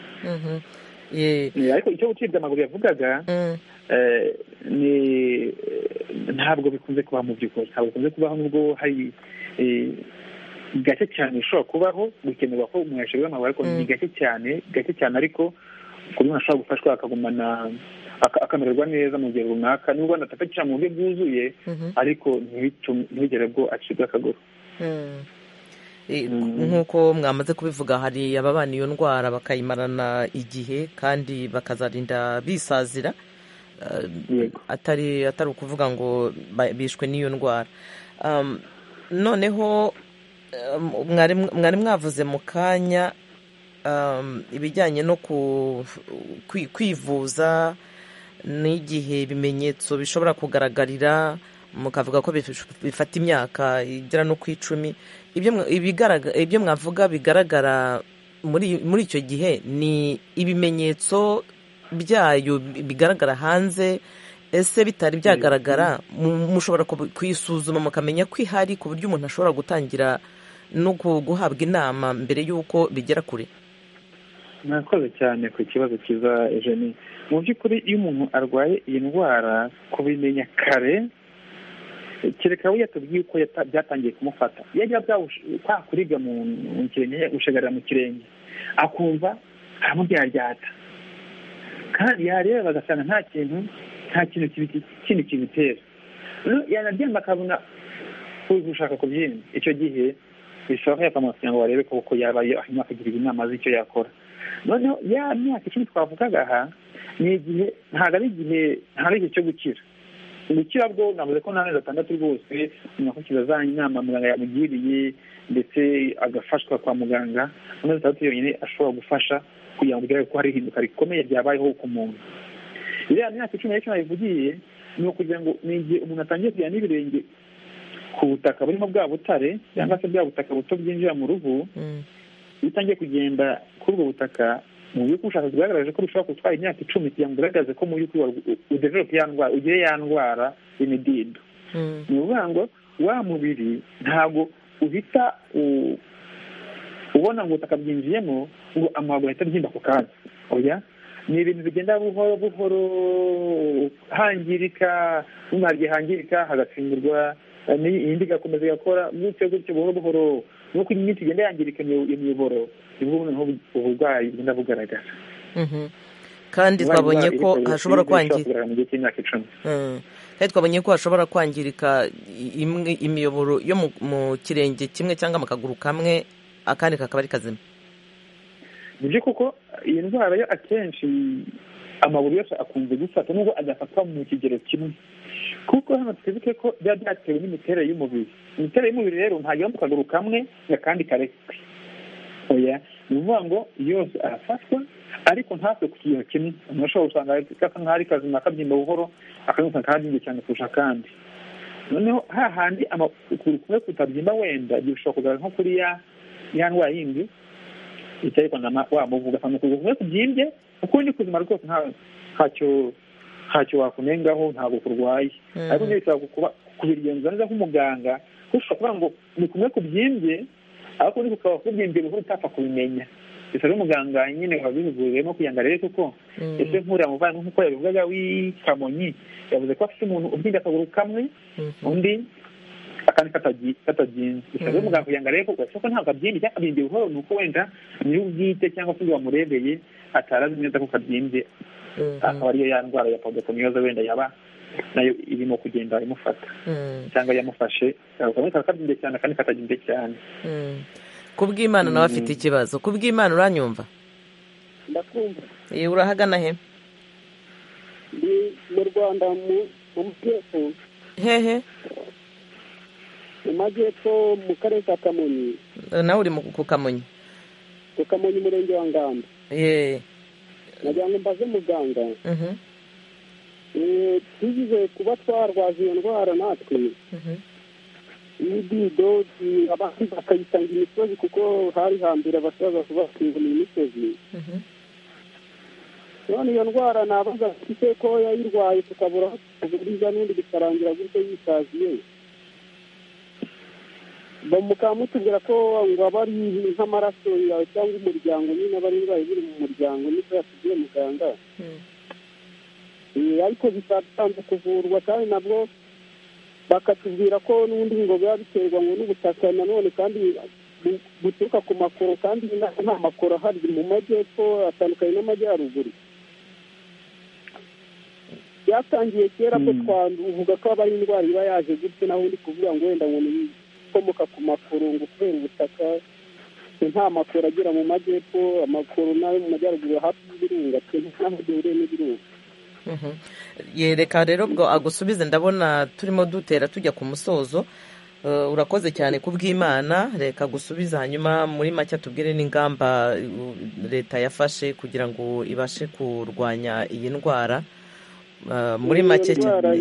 Ariko icyo gucibwa amaguru yavugaga ntabwo bikunze kubaho mu by'ukuri, ntabwo bikunze kubaho, nubwo hari gake cyane bishobora kubaho, gukenerwa ko umuntu yacibwa amaguru, ariko ni gake cyane ariko ku buryo umuntu ashobora gufashwa akagumana akamererwa neza mu gihe runaka, nubwo adatakira mu buryo bwuzuye, ariko ntibigere bwo acibwa akaguru. Nk'uko mwamaze kubivuga, hari ababana iyo ndwara bakayimarana igihe kandi bakazarinda bisazira, atari ukuvuga ngo bishwe n'iyo ndwara. Noneho mwari mwavuze mu kanya ibijyanye no kwivuza n'igihe ibimenyetso bishobora kugaragarira, mukavuga ko bifata imyaka igera no ku 10. Ibyo mwavuga bigaragara muri icyo gihe ni ibimenyetso byayo bigaragara hanze. Ese bitari byagaragara mushobora kuyisuzuma mukamenya ko ihari, ku buryo umuntu ashobora gutangira no guhabwa inama mbere y'uko bigera kure? Murakoze cyane ku kibazo cyiza Eugenie. Mu by'ukuri iyo umuntu arwaye iyi ndwara, kubimenya kare, kereka we yatubwiye uko byatangiye kumufata. Yajya kwa kuriga mu kirenge, gushagarira mu kirenge, akumva aramubyaryata, kandi yareba bagasanga nta kintu kindi kibitera. Yanaryamba akabona gushaka kubyimba. Icyo gihe bisaba ko yapfa kugira ngo barebe ko yabaye, hanyuma akagira inama z'icyo yakora. Noneho ya myaka 10 twavugaga aha, ni igihe ntabwo ari igihe cyo gukira. Gukira bwo navuze ko n'amezi 6 rwose umuntu akurikiza za inama muganga yamugiriye, ndetse agafashwa kwa muganga. Amezi 6 yonyine ashobora gufasha kugira ngo bigere ko hari ihinduka rikomeye ryabayeho ku muntu. Iriya myaka 10 y'icyo nabivugiye ni ukugira ngo ni igihe umuntu atangiye kujyana n'ibirenge ku butaka burimo bwa butare, cyangwa se bwa butaka buto bwinjira mu ruhu. Iyo utangiye kugenda kuri ubwo butaka, mu buryo ubushakashatsi bwagaragaje ko bishobora gutwara imyaka 10 kugira ngo ugaragaze ko mu by'ukuri udevelope ya ndwara, ugire ya ndwara y'imidido. Ni ukuvuga ngo wa mubiri ntabwo uhita ubona ngo ubutaka bwinjiyemo ngo amaguru ahita abyimba ku kazi. Oya, ni ibintu bigenda buhoro buhoro, hangirika, n'umwariye hangirika hagatsindurwa, iyindi igakomeza igakora gutyo buhoro buhoro. Nuko iminsi igenda yangirika iyo miyoboro, nibwo uburwayi bugenda bugaragara. kandi twabonye ko hashobora kwangirika mu gihe cy'imyaka 10. kandi twabonye ko hashobora kwangirika imiyoboro yo mu kirenge kimwe cyangwa mu kaguru kamwe, akandi kakaba ari kazima. nibyo kuko iyi ndwara yo akenshi amaguru yose akunze gufata nubwo adafatwa mu kigero kimwe, kuko hano twibuke ko biba byatewe n'imiterere y'umubiri. Imiterere y'umubiri rero ntabwo iba mu kaguru kamwe akandi karekwe, oya, ni ukuvuga ngo yose arafatwa ariko ntapfe ku kigero kimwe. umuntu ashobora gusanga gasa nk'aho ari kazima kabyimba buhoro, akandi usanga kabyimba cyane kurusha akandi. noneho hahandi ukuguru kumwe kutabyimba wenda bishobora kugaragara nko kuri ya ndwara yindi icyo ariko wamuvuga ugasanga ukuguru kumwe kubyimbye, ukundi kuzima rwose ntacyo wakunengaho, ntabwo kurwaye. ariko niyo bisaba kubigenza neza nk'umuganga, kuko ushobora kuvuga ngo ni kumwe kubyimbye ariko undi kukaba kubyimbye buhoro utapfa kubimenya. bisaba umuganga nyine wabihuguriwemo kugira ngo arebe kuko ese nk'uriya muvandimwe nk'uko yabivugaga w'Ikamonyi yavuze ko afite umuntu ubyimbye akaguru kamwe, undi akandi katabyinze. bisaba umuganga kugira ngo arebe kuko ntabwo abyimbye cyangwa abyimbye buhoro, ni uko wenda nyir'ubwite cyangwa se wamurebeye atarazi neza ko kabyimbye, akaba ariyo ya ndwara ya pseudoconiosis wenda yaba nayo irimo kugenda imufata cyangwa yamufashe kamwe kakabyimbye cyane akandi katabyinze cyane. Kubw'Imana nawe afite ikibazo. Kubw'Imana uranyumva? Ndakumva. Urahagana he? Ndi mu Rwanda mu Majyepfo. Hehe? Mu Majyepfo mu karere ka Kamonyi. Nawe uri ku Kamonyi? Ku Kamonyi murenge wa Ngamba. Nagira ngo mbaze muganga. Tugize kuba twarwaje iyo ndwara natwe. Imidido abandi bakayitanga imisozi kuko hari hambere abasaza kubakinga imisozi. none iyo ndwara nabaza afite ko yayirwaye tukabura kuburiza n'undi bikarangira gutyo yisaziye. Mukamutubwira ko ngo aba ari nk'amaraso yawe cyangwa umuryango nyine aba ari indwara iri mu muryango niko yatubwiye muganga. Ariko bisatanze kuvurwa kandi nabwo bakatubwira ko n'undi ngo biba biterwa ngo n'ubutaka nanone kandi buturuka ku makoro kandi nta makoro ahari mu majyepfo atandukanye n'amajyaruguru. Byatangiye kera ko twavuga ko aba ari indwara iba yaje gutyo, naho ndi kuvuga ngo wenda ngo ni ikomoka ku makoro ngo kubera ubutaka nta makoro agera mu majyepfo, amakoro nayo mu majyaruguru hafi y'ibirunga n'aho duhuriye n'ibirunga. Reka rero ubwo agusubize, ndabona turimo dutera tujya ku musozo. Urakoze cyane kubw'Imana, reka gusubiza hanyuma muri make tubwire n'ingamba leta yafashe kugira ngo ibashe kurwanya iyi ndwara muri make cyane.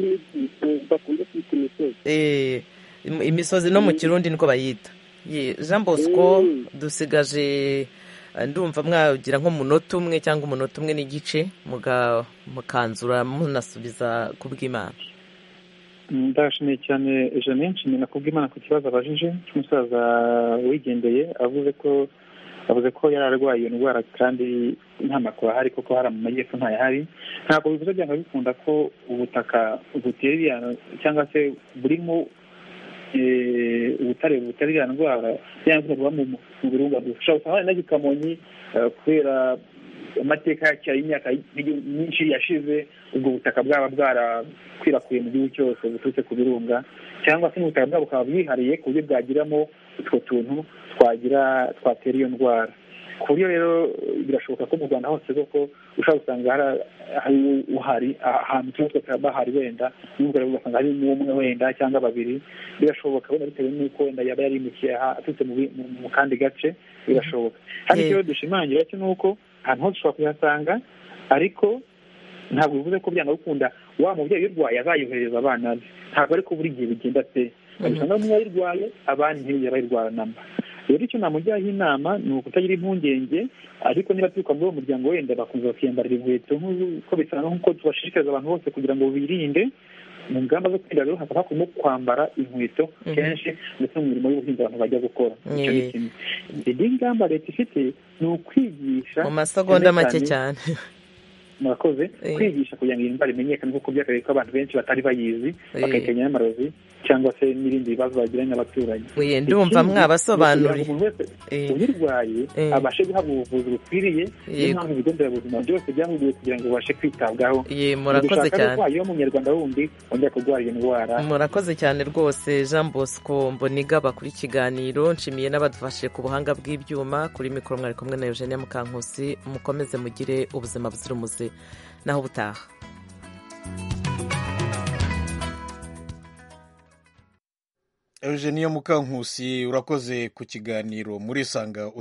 Imisozi no mu Kirundi niko bayita. Jean Bosco, dusigaje ndumva mwagira nk'umunota umwe cyangwa umunota umwe n'igice mukanzura munasubiza kubw'Imana. Ndashimiye cyane Jeanne, nshimira kubw'Imana ku kibazo abajije cy'umusaza wigendeye avuze ko yari arwaye iyo ndwara kandi nta makuru ahari kuko hari mu majyepfo ntayahari. Ntabwo bivuze byanga bikunda ko ubutaka butera cyangwa se burimo ubutare butera iriya ndwara cyangwa buba mu birunga. Dushobora gusanga hari n'Ikamonyi kubera amateka yacyari imyaka myinshi yashize, ubwo butaka bwaba bwarakwirakwiye mu gihugu cyose buturutse ku birunga, cyangwa se n'ubutaka bwabo bukaba bwihariye ku buryo bwagiramo utwo tuntu twatera iyo ndwara. Ku buryo rero birashoboka ko mu Rwanda hose koko ushobora gusanga hari uhari ahantu twose bahari, wenda n'ubwo rero ugasanga hari umwe wenda cyangwa babiri. Birashoboka wenda bitewe n'uko wenda yaba yarimukiye aturutse mu kandi gace, birashoboka. Hano icyo dushimangira cyo ni uko ahantu hose ushobora kuyasanga, ariko ntabwo bivuze ko byanga gukunda wa mubyeyi urwaye azayohereza abana be. Ntabwo ariko buri gihe bigenda pe, usanga umwe yayirwaye abandi ntibigere bayirwara namba. Rero icyo namujyaho inama ni ukutagira impungenge, ariko niba turuka muri uwo muryango wenda bakunze bakiyambarira inkweto nk'uko bisana, nk'uko tubashishikariza abantu bose kugira ngo birinde. Mu ngamba zo kwirinda rero hakaba hakurimo kwambara inkweto kenshi ndetse mu mirimo y'ubuhinzi abantu bajya gukora. Icyo ni kimwe. Indi ngamba leta ifite ni ukwigisha mu masegonda make cyane murakoze kwigisha kugira ngo iyi ndwara imenyekane kuko byakabaye ko abantu benshi batari bayizi bakayitenya n'amarozi cyangwa se n'ibindi bibazo bagiranye n'abaturanyi. Ndumva mwabasobanuriye umuntu wese uyirwaye abashe guhabwa ubuvuzi bukwiriye. Niyo mpamvu ibigo nderabuzima byose byahuguwe kugira ngo babashe kwitabwaho. Murakoze cyane. Iyo munyarwanda wundi wongera kurwara iyo ndwara. Murakoze cyane rwose Jean Bosco Mbonigaba kuri kiganiro. Nshimiye n'abadufashe ku buhanga bw'ibyuma. Kuri mikoro mwari kumwe na Eugenia Mukankusi. Mukomeze mugire ubuzima buzira umuze naho butaha. Eugenia Mukankusi urakoze ku kiganiro muri Sanga.